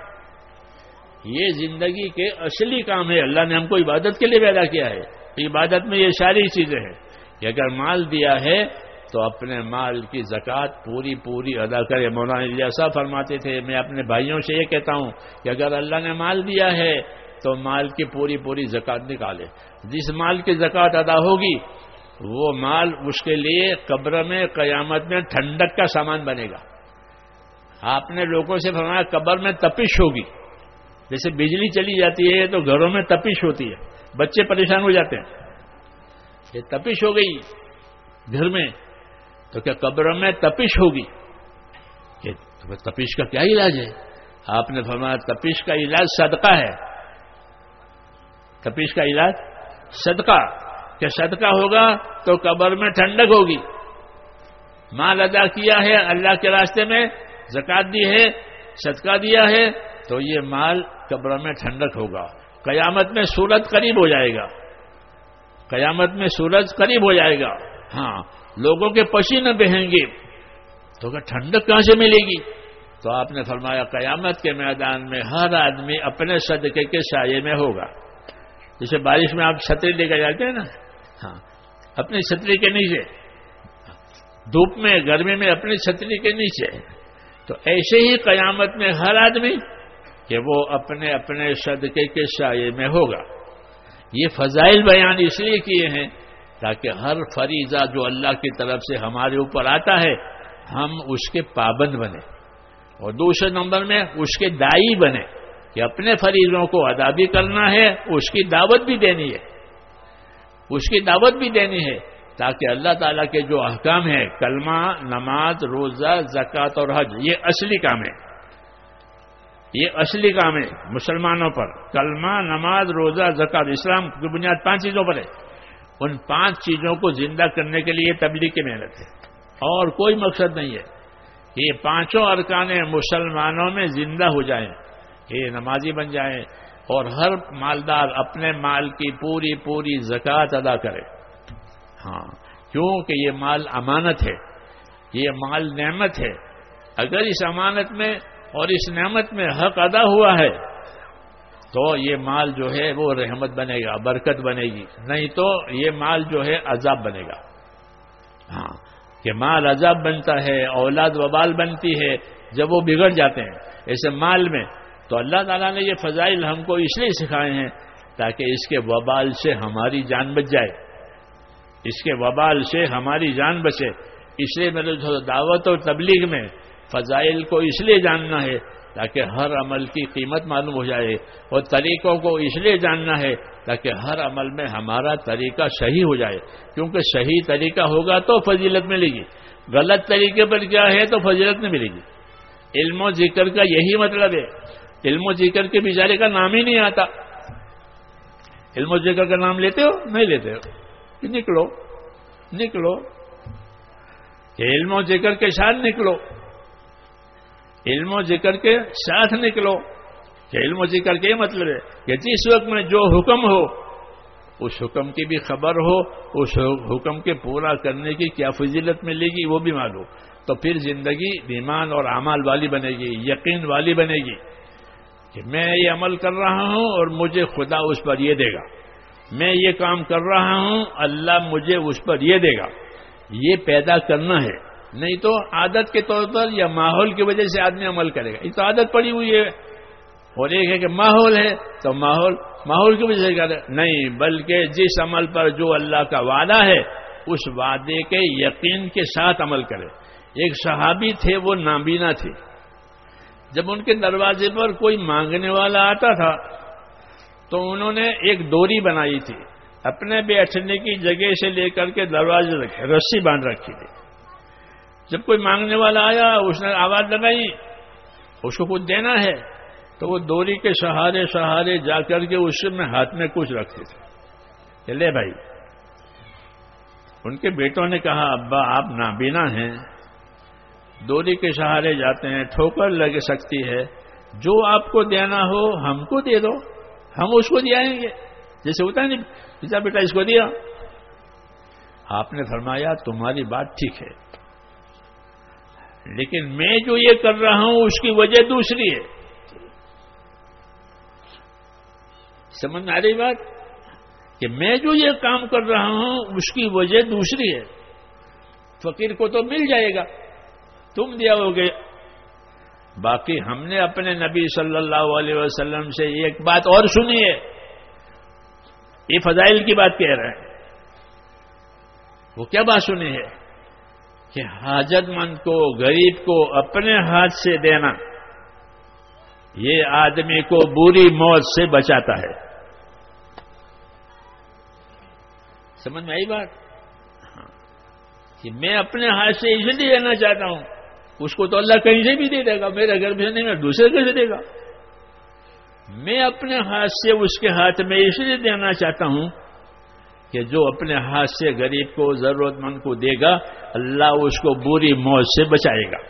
یہ زندگی کے اصلی کام ہے. اللہ نے ہم کو عبادت کے لیے پیدا کیا ہے. عبادت میں یہ ساری چیزیں ہیں کہ اگر مال دیا ہے تو اپنے مال کی زکوٰۃ پوری پوری ادا کرے. مولانا الیاس صاحب فرماتے تھے میں اپنے بھائیوں سے یہ کہتا ہوں کہ اگر اللہ نے مال دیا ہے تو مال کی پوری پوری زکوٰۃ نکالے. جس مال کی زکوٰۃ ادا ہوگی وہ مال اس کے لیے قبر میں قیامت میں ٹھنڈک کا سامان بنے گا. آپ نے لوگوں سے فرمایا قبر میں تپش ہوگی. جیسے بجلی چلی جاتی ہے تو گھروں میں تپش ہوتی ہے, بچے پریشان ہو جاتے ہیں. یہ تپش ہو گئی گھر میں تو کیا قبر میں تپش ہوگی؟ کہ تپش کا کیا علاج ہے؟ آپ نے فرمایا تپش کا علاج صدقہ ہے. تپش کا علاج صدقہ, کہ صدقہ ہوگا تو قبر میں ٹھنڈک ہوگی. مال ادا کیا ہے اللہ کے راستے میں, زکوٰۃ دی ہے, صدقہ دیا ہے, تو یہ مال قبر میں ٹھنڈک ہوگا. قیامت میں سورج قریب ہو جائے گا. قیامت میں سورج قریب ہو جائے گا. ہاں, لوگوں کے پسینے بہیں گے تو ٹھنڈک کہاں سے ملے گی؟ تو آپ نے فرمایا قیامت کے میدان میں ہر آدمی اپنے صدقے کے سائے میں ہوگا. جیسے بارش میں آپ چھتری لے کے جاتے ہیں نا, ہاں اپنی چھتری کے نیچے, دھوپ میں گرمی میں اپنی چھتری کے نیچے, تو ایسے ہی قیامت میں ہر آدمی کہ وہ اپنے اپنے صدقے کے سائے میں ہوگا. یہ فضائل بیان اس لیے کیے ہیں تاکہ ہر فریضہ جو اللہ کی طرف سے ہمارے اوپر آتا ہے ہم اس کے پابند بنے، اور دوسرے نمبر میں اس کے داعی بنے کہ اپنے فریضوں کو ادا بھی کرنا ہے، اس کی دعوت بھی دینی ہے، اس کی دعوت بھی دینی ہے، تاکہ اللہ تعالیٰ کے جو احکام ہیں، کلمہ، نماز، روزہ، زکوٰۃ اور حج، یہ اصلی کام ہے، یہ اصلی کام ہے مسلمانوں پر۔ کلمہ، نماز، روزہ، زکوٰۃ، اسلام کی بنیاد 5 چیزوں پر ہے۔ ان 5 چیزوں کو زندہ کرنے کے لیے تبلیغ کی محنت ہے، اور کوئی مقصد نہیں ہے کہ یہ 5 ارکان مسلمانوں میں زندہ ہو جائیں، یہ نمازی بن جائیں، اور ہر مالدار اپنے مال کی پوری زکوٰۃ ادا کرے۔ ہاں، کیونکہ یہ مال امانت ہے، یہ مال نعمت ہے۔ اگر اس امانت میں اور اس نعمت میں حق ادا ہوا ہے تو یہ مال جو ہے وہ رحمت بنے گا، برکت بنے گی، نہیں تو یہ مال جو ہے عذاب بنے گا۔ ہاں، کہ مال عذاب بنتا ہے، اولاد وبال بنتی ہے جب وہ بگڑ جاتے ہیں ایسے مال میں۔ تو اللہ تعالیٰ نے یہ فضائل ہم کو اس لیے سکھائے ہیں تاکہ اس کے وبال سے ہماری جان بچ جائے، اس کے وبال سے ہماری جان بچے۔ اس لیے میرے دعوت اور تبلیغ میں فضائل کو اس لیے جاننا ہے تاکہ ہر عمل کی قیمت معلوم ہو جائے، اور طریقوں کو اس لیے جاننا ہے تاکہ ہر عمل میں ہمارا طریقہ صحیح ہو جائے، کیونکہ صحیح طریقہ ہوگا تو فضیلت ملے گی، غلط طریقے پر کیا ہے تو فضیلت نہیں ملے گی۔ علم و ذکر کا یہی مطلب ہے۔ علم و ذکر کے بیچارے کا نام ہی نہیں آتا۔ علم و ذکر کا نام لیتے ہو؟ نہیں لیتے ہو؟ نکلو کہ علم و ذکر کے ساتھ نکلو، علم و ذکر کے ساتھ نکلو۔ کہ علم و ذکر کے مطلب ہے کہ جس وقت میں جو حکم ہو اس حکم کی بھی خبر ہو، اس حکم کے پورا کرنے کی کیا فضیلت ملے گی وہ بھی معلوم، تو پھر زندگی ایمان اور اعمال والی بنے گی، یقین والی بنے گی کہ میں یہ عمل کر رہا ہوں اور مجھے خدا اس پر یہ دے گا، میں یہ کام کر رہا ہوں اللہ مجھے اس پر یہ دے گا۔ یہ پیدا کرنا ہے، نہیں تو عادت کے طور پر یا ماحول کی وجہ سے آدمی عمل کرے گا، یہ تو عادت پڑی ہوئی ہے۔ اور ایک ہے کہ ماحول ہے تو ماحول کی وجہ سے کرے، نہیں، بلکہ جس عمل پر جو اللہ کا وعدہ ہے اس وعدے کے یقین کے ساتھ عمل کرے۔ ایک صحابی تھے، وہ نابینا تھے، جب ان کے دروازے پر کوئی مانگنے والا آتا تھا تو انہوں نے ایک ڈوری بنائی تھی، اپنے بیٹھنے کی جگہ سے لے کر کے دروازے تک رسی باندھ رکھی تھی۔ جب کوئی مانگنے والا آیا، اس نے آواز لگائی، اس کو کچھ دینا ہے، تو وہ ڈوری کے سہارے جا کر کے اس میں ہاتھ میں کچھ رکھتے تھے کہ لے بھائی۔ ان کے بیٹوں نے کہا ابا آپ نابینا ہیں، ڈوری کے سہارے جاتے ہیں، ٹھوکر لگ سکتی ہے، جو آپ کو دینا ہو ہم کو دے دو، ہم اس کو دیں گے، جیسے ہوتا ہے نہیں پتا بیٹا اس کو دیا۔ آپ نے فرمایا تمہاری بات ٹھیک ہے، لیکن میں جو یہ کر رہا ہوں اس کی وجہ دوسری ہے۔ سمجھ میں آ رہی بات؟ کہ میں جو یہ کام کر رہا ہوں اس کی وجہ دوسری ہے۔ فقیر کو تو مل جائے گا، تم دیا ہوگے، باقی ہم نے اپنے نبی صلی اللہ علیہ وسلم سے ایک بات اور سنی ہے، یہ فضائل کی بات کہہ رہے ہیں۔ وہ کیا بات سنی ہے؟ کہ حاجت مند کو، غریب کو اپنے ہاتھ سے دینا یہ آدمی کو بری موت سے بچاتا ہے۔ سمجھ میں آئی بات؟ ہاں، کہ میں اپنے ہاتھ سے اس لیے دینا چاہتا ہوں، اس کو تو اللہ کہیں سے بھی دے دے گا، میرے گھر میں نہیں، میں دوسرے گھر سے دے گا۔ میں اپنے ہاتھ سے اس کے ہاتھ میں اس لیے دینا چاہتا ہوں کہ جو اپنے ہاتھ سے غریب کو، ضرورت مند کو دے گا اللہ اس کو بری موت سے بچائے گا۔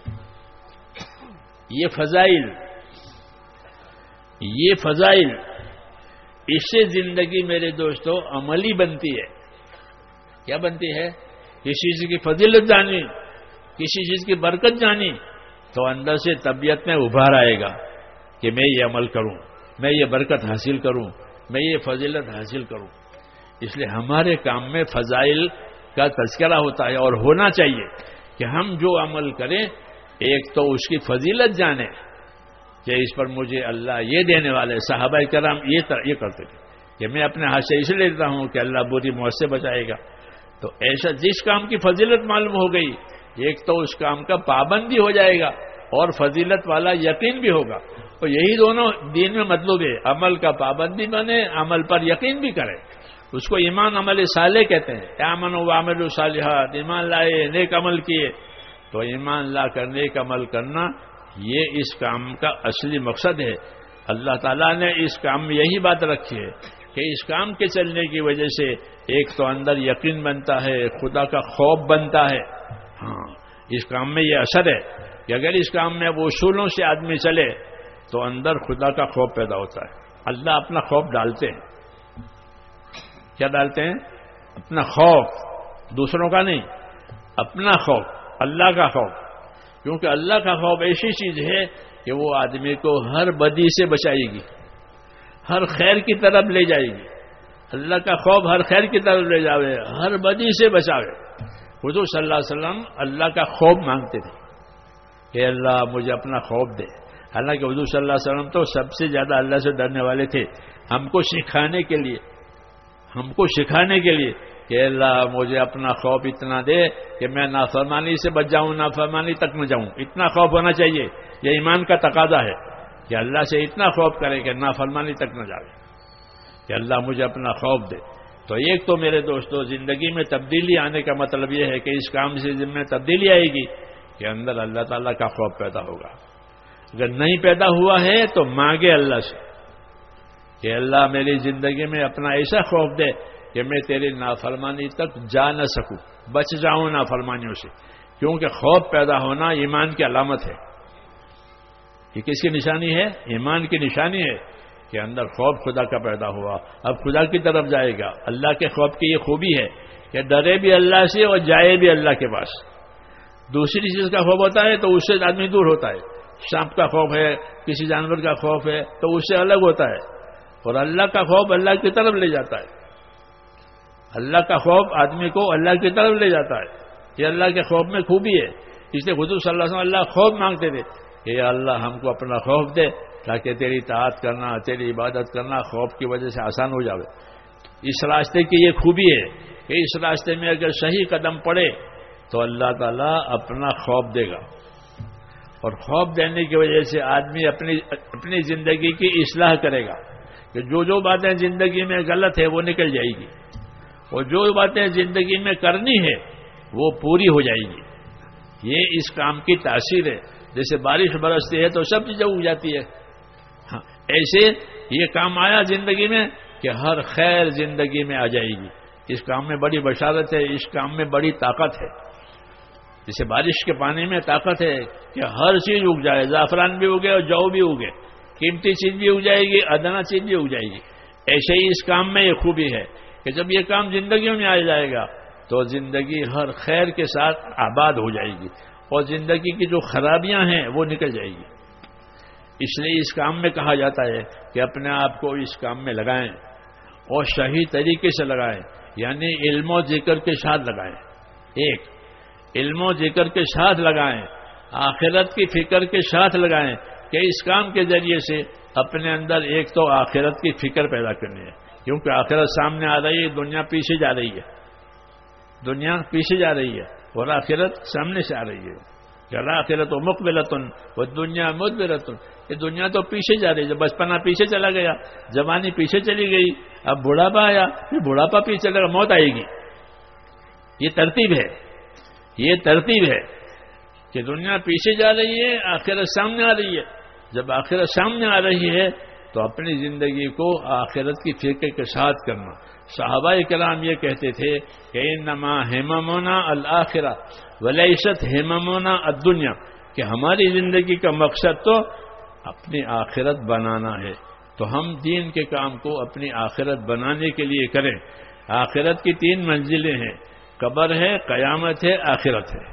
یہ فضائل اس سے زندگی میرے دوستو عملی بنتی ہے۔ کیا بنتی ہے؟ کسی چیز کی فضیلت جانی، کسی چیز کی برکت جانی تو اندر سے طبیعت میں ابھار آئے گا کہ میں یہ عمل کروں، میں یہ برکت حاصل کروں، میں یہ فضیلت حاصل کروں۔ اس لیے ہمارے کام میں فضائل کا تذکرہ ہوتا ہے، اور ہونا چاہیے کہ ہم جو عمل کریں ایک تو اس کی فضیلت جانیں کہ اس پر مجھے اللہ یہ دینے والے، صحابہ کرام یہ کرتے تھے، کہ میں اپنے ہاتھ سے اس لیے لیتا ہوں کہ اللہ بری موت سے بچائے گا. تو ایسا جس کام کی فضیلت معلوم ہو گئی، ایک تو اس کام کا پابند بھی ہو جائے گا اور فضیلت والا یقین بھی ہوگا. تو یہی دونوں دین میں مطلوب ہے، عمل کا پابند بھی بنے، عمل پر یقین بھی کرے. اس کو ایمان عمل صالح کہتے ہیں. آمنوا وعملوا الصالحات، ایمان لائے، نیک عمل کیے. تو ایمان لا کر نیک عمل کرنا یہ اس کام کا اصلی مقصد ہے. اللہ تعالیٰ نے اس کام میں یہی بات رکھی ہے کہ اس کام کے چلنے کی وجہ سے ایک تو اندر یقین بنتا ہے، خدا کا خوف بنتا ہے. ہاں، اس کام میں یہ اثر ہے کہ اگر اس کام میں وہ اصولوں سے آدمی چلے تو اندر خدا کا خوف پیدا ہوتا ہے. اللہ اپنا خوف ڈالتے ہیں. کیا ڈالتے ہیں؟ اپنا خوف، دوسروں کا نہیں، اپنا خوف، اللہ کا خوف. کیونکہ اللہ کا خوف ایسی چیز ہے کہ وہ آدمی کو ہر بدی سے بچائے گی، ہر خیر کی طرف لے جائے گی. اللہ کا خوف ہر خیر کی طرف لے جاوے، ہر بدی سے بچاوے. حضور صلی اللہ علیہ وسلم اللہ کا خوف مانگتے تھے کہ اللہ مجھے اپنا خوف دے. حالانکہ حضور صلی اللہ علیہ وسلم تو سب سے زیادہ اللہ سے ڈرنے والے تھے. ہم کو سکھانے کے لیے کہ اللہ مجھے اپنا خوف اتنا دے کہ میں نافرمانی سے بچ جاؤں، نافرمانی تک نہ جاؤں. اتنا خوف ہونا چاہیے. یہ ایمان کا تقاضا ہے کہ اللہ سے اتنا خوف کرے کہ نافرمانی تک نہ جائے، کہ اللہ مجھے اپنا خوف دے. تو ایک تو میرے دوستو زندگی میں تبدیلی آنے کا مطلب یہ ہے کہ اس کام سے میں تبدیلی آئے گی کہ اندر اللہ تعالیٰ کا خوف پیدا ہوگا. اگر نہیں پیدا ہوا ہے تو مانگے اللہ سے کہ اللہ میری زندگی میں اپنا ایسا خوف دے کہ میں تیری نافرمانی تک جا نہ سکوں، بچ جاؤں نافرمانیوں سے. کیونکہ خوف پیدا ہونا ایمان کی علامت ہے. یہ کس کی نشانی ہے؟ ایمان کی نشانی ہے کہ اندر خوف خدا کا پیدا ہوا، اب خدا کی طرف جائے گا. اللہ کے خوف کی یہ خوبی ہے کہ ڈرے بھی اللہ سے اور جائے بھی اللہ کے پاس. دوسری چیز کا خوف ہوتا ہے تو اس سے آدمی دور ہوتا ہے. سانپ کا خوف ہے، کسی جانور کا خوف ہے تو اس سے الگ ہوتا ہے. اور اللہ کا خوف اللہ کی طرف لے جاتا ہے. اللہ کا خوف آدمی کو اللہ کی طرف لے جاتا ہے. یہ اللہ کے خوف میں خوبی ہے. اس لیے حضور صلی اللہ علیہ وسلم اللہ خوف مانگتے تھے کہ اللہ ہم کو اپنا خوف دے تاکہ تیری اطاعت کرنا، تیری عبادت کرنا خوف کی وجہ سے آسان ہو جاوے. اس راستے کی یہ خوبی ہے کہ اس راستے میں اگر صحیح قدم پڑے تو اللہ تعالیٰ اپنا خوف دے گا. اور خوف دینے کی وجہ سے آدمی اپنی زندگی کی اصلاح کرے گا کہ جو باتیں زندگی میں غلط ہے وہ نکل جائے گی، اور جو باتیں زندگی میں کرنی ہے وہ پوری ہو جائے گی. یہ اس کام کی تاثیر ہے. جیسے بارش برستی ہے تو سب چیزیں اگ جاتی ہے، ہاں ایسے یہ کام آیا زندگی میں کہ ہر خیر زندگی میں آ جائے گی. اس کام میں بڑی بشارت ہے، اس کام میں بڑی طاقت ہے. جیسے بارش کے پانی میں طاقت ہے کہ ہر چیز اگ جائے، زعفران بھی اگے اور جو بھی اگے، قیمتی چیز بھی اگ جائے گی، ادنا چیز بھی اگ جائے گی. ایسے ہی اس کام میں یہ خوبی ہے کہ جب یہ کام زندگیوں میں آ جائے گا تو زندگی ہر خیر کے ساتھ آباد ہو جائے گی اور زندگی کی جو خرابیاں ہیں وہ نکل جائے گی. اس لیے اس کام میں کہا جاتا ہے کہ اپنے آپ کو اس کام میں لگائیں اور صحیح طریقے سے لگائیں، یعنی علم و ذکر کے ساتھ لگائیں. ایک علم و ذکر کے ساتھ لگائیں، آخرت کی فکر کے ساتھ لگائیں کہ اس کام کے ذریعے سے اپنے اندر ایک تو آخرت کی فکر پیدا کرنی ہے. کیونکہ آخرت سامنے آ رہی ہے، دنیا پیچھے جا رہی ہے، دنیا پیچھے جا رہی ہے اور آخرت سامنے سے آ رہی ہے. آخرت و مقبلتن و دنیا مدبرتن. یہ دنیا تو پیچھے جا رہی ہے. بچپنا پیچھے چلا گیا، جوانی پیچھے چلی گئی، اب بڑھاپا آیا، پھر بڑھاپا پیچھے چلے گا، موت آئے گی. یہ ترتیب ہے، یہ ترتیب ہے کہ دنیا پیچھے جا رہی ہے، آخرت سامنے آ رہی ہے. جب آخرت سامنے آ رہی ہے تو اپنی زندگی کو آخرت کی فکر کے ساتھ کرنا. صحابہ کرام یہ کہتے تھے کہ انما ہممنا الآخرہ ولیست ہممنا الدنیا، کہ ہماری زندگی کا مقصد تو اپنی آخرت بنانا ہے. تو ہم دین کے کام کو اپنی آخرت بنانے کے لیے کریں. آخرت کی 3 منزلیں ہیں، قبر ہے، قیامت ہے، آخرت ہے.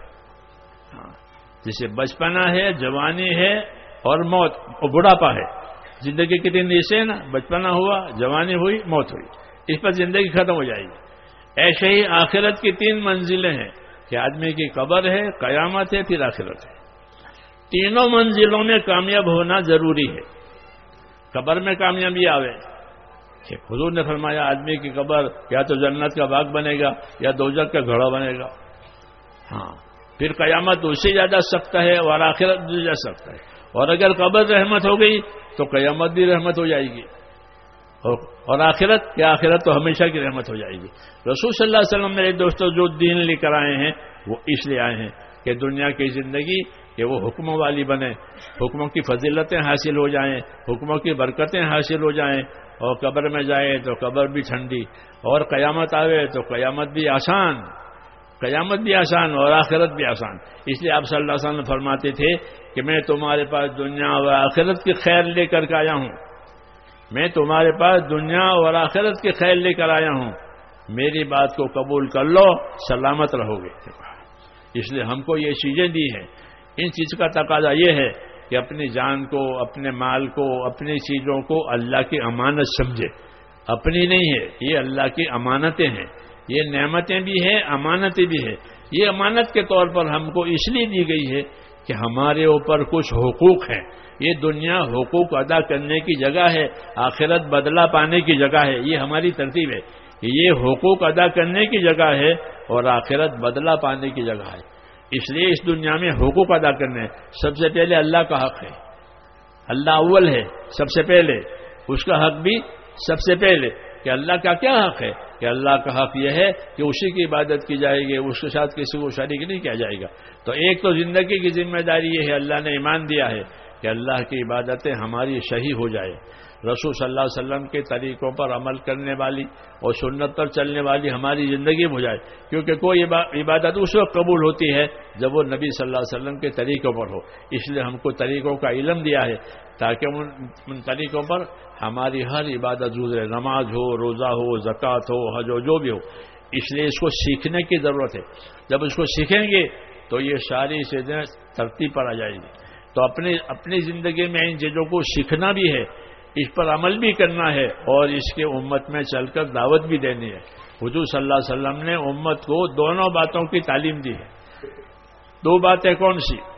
جیسے بچپنا ہے، جوانی ہے اور موت اور بڑھاپا ہے. زندگی کے 3 حصے ہیں نا، بچپنا ہوا، جوانی ہوئی، موت ہوئی، اس پر زندگی ختم ہو جائے گی. ایسے ہی آخرت کی 3 منزلیں ہیں کہ آدمی کی قبر ہے، قیامت ہے، پھر آخرت ہے. تینوں منزلوں میں کامیاب ہونا ضروری ہے. قبر میں کامیابی آوے کہ حضور نے فرمایا آدمی کی قبر یا تو جنت کا باغ بنے گا یا دوزخ کا گھڑا بنے گا. ہاں پھر قیامت اس سے زیادہ سخت ہے اور آخرت بھی زیادہ سخت ہے. اور اگر قبر رحمت ہو گئی تو قیامت بھی رحمت ہو جائے گی اور آخرت تو ہمیشہ کی رحمت ہو جائے گی. رسول صلی اللہ علیہ وسلم میرے دوستوں جو دین لے کر آئے ہیں وہ اس لیے آئے ہیں کہ دنیا کی زندگی کہ وہ حکموں والی بنے, حکموں کی فضیلتیں حاصل ہو جائیں, حکموں کی برکتیں حاصل ہو جائیں, اور قبر میں جائے تو قبر بھی ٹھنڈی, اور قیامت آوے تو قیامت بھی آسان اور آخرت بھی آسان. اس لیے آپ صلی اللہ علیہ وسلم فرماتے تھے کہ میں تمہارے پاس دنیا اور آخرت کی خیر لے کر کے آیا ہوں, میں تمہارے پاس دنیا اور آخرت کی خیر لے کر آیا ہوں, میری بات کو قبول کر لو سلامت رہو گے. اس لیے ہم کو یہ چیزیں دی ہیں. ان چیز کا تقاضا یہ ہے کہ اپنی جان کو, اپنے مال کو, اپنی چیزوں کو اللہ کی امانت سمجھے. اپنی نہیں ہے, یہ اللہ کی امانتیں ہیں, یہ نعمتیں بھی ہیں, امانتیں بھی ہیں. یہ امانت کے طور پر ہم کو اس لیے دی گئی ہے کہ ہمارے اوپر کچھ حقوق ہیں. یہ دنیا حقوق ادا کرنے کی جگہ ہے, آخرت بدلہ پانے کی جگہ ہے. یہ ہماری ترتیب ہے. یہ حقوق ادا کرنے کی جگہ ہے اور آخرت بدلہ پانے کی جگہ ہے. اس لیے اس دنیا میں حقوق ادا کرنے, سب سے پہلے اللہ کا حق ہے. اللہ اول ہے سب سے پہلے, اس کا حق بھی سب سے پہلے. کہ اللہ کا کیا حق ہے؟ کہ اللہ کا حق یہ ہے کہ اسی کی عبادت کی جائے گی, اس کے ساتھ کسی کو شریک نہیں کیا جائے گا. تو ایک تو زندگی کی ذمہ داری یہ ہے, اللہ نے ایمان دیا ہے کہ اللہ کی عبادتیں ہماری صحیح ہو جائے. رسول صلی اللہ علیہ وسلم کے طریقوں پر عمل کرنے والی اور سنت پر چلنے والی ہماری زندگی ہو جائے. کیونکہ کوئی عبادت اس وقت قبول ہوتی ہے جب وہ نبی صلی اللہ علیہ وسلم کے طریقوں پر ہو. اس لیے ہم کو طریقوں کا علم دیا ہے تاکہ ان طریقوں پر ہماری ہر عبادت گزرے, نماز ہو, روزہ ہو, زکوٰۃ ہو, حج ہو, جو بھی ہو. اس لیے اس کو سیکھنے کی ضرورت ہے. جب اس کو سیکھیں گے تو یہ ساری چیزیں ترتیب پر آ جائیں گی. تو اپنی زندگی میں ان چیزوں کو سیکھنا بھی ہے, اس پر عمل بھی کرنا ہے, اور اس کے امت میں چل کر دعوت بھی دینی ہے. حضور صلی اللہ علیہ وسلم نے امت کو دونوں باتوں کی تعلیم دی ہے. دو باتیں کون سی؟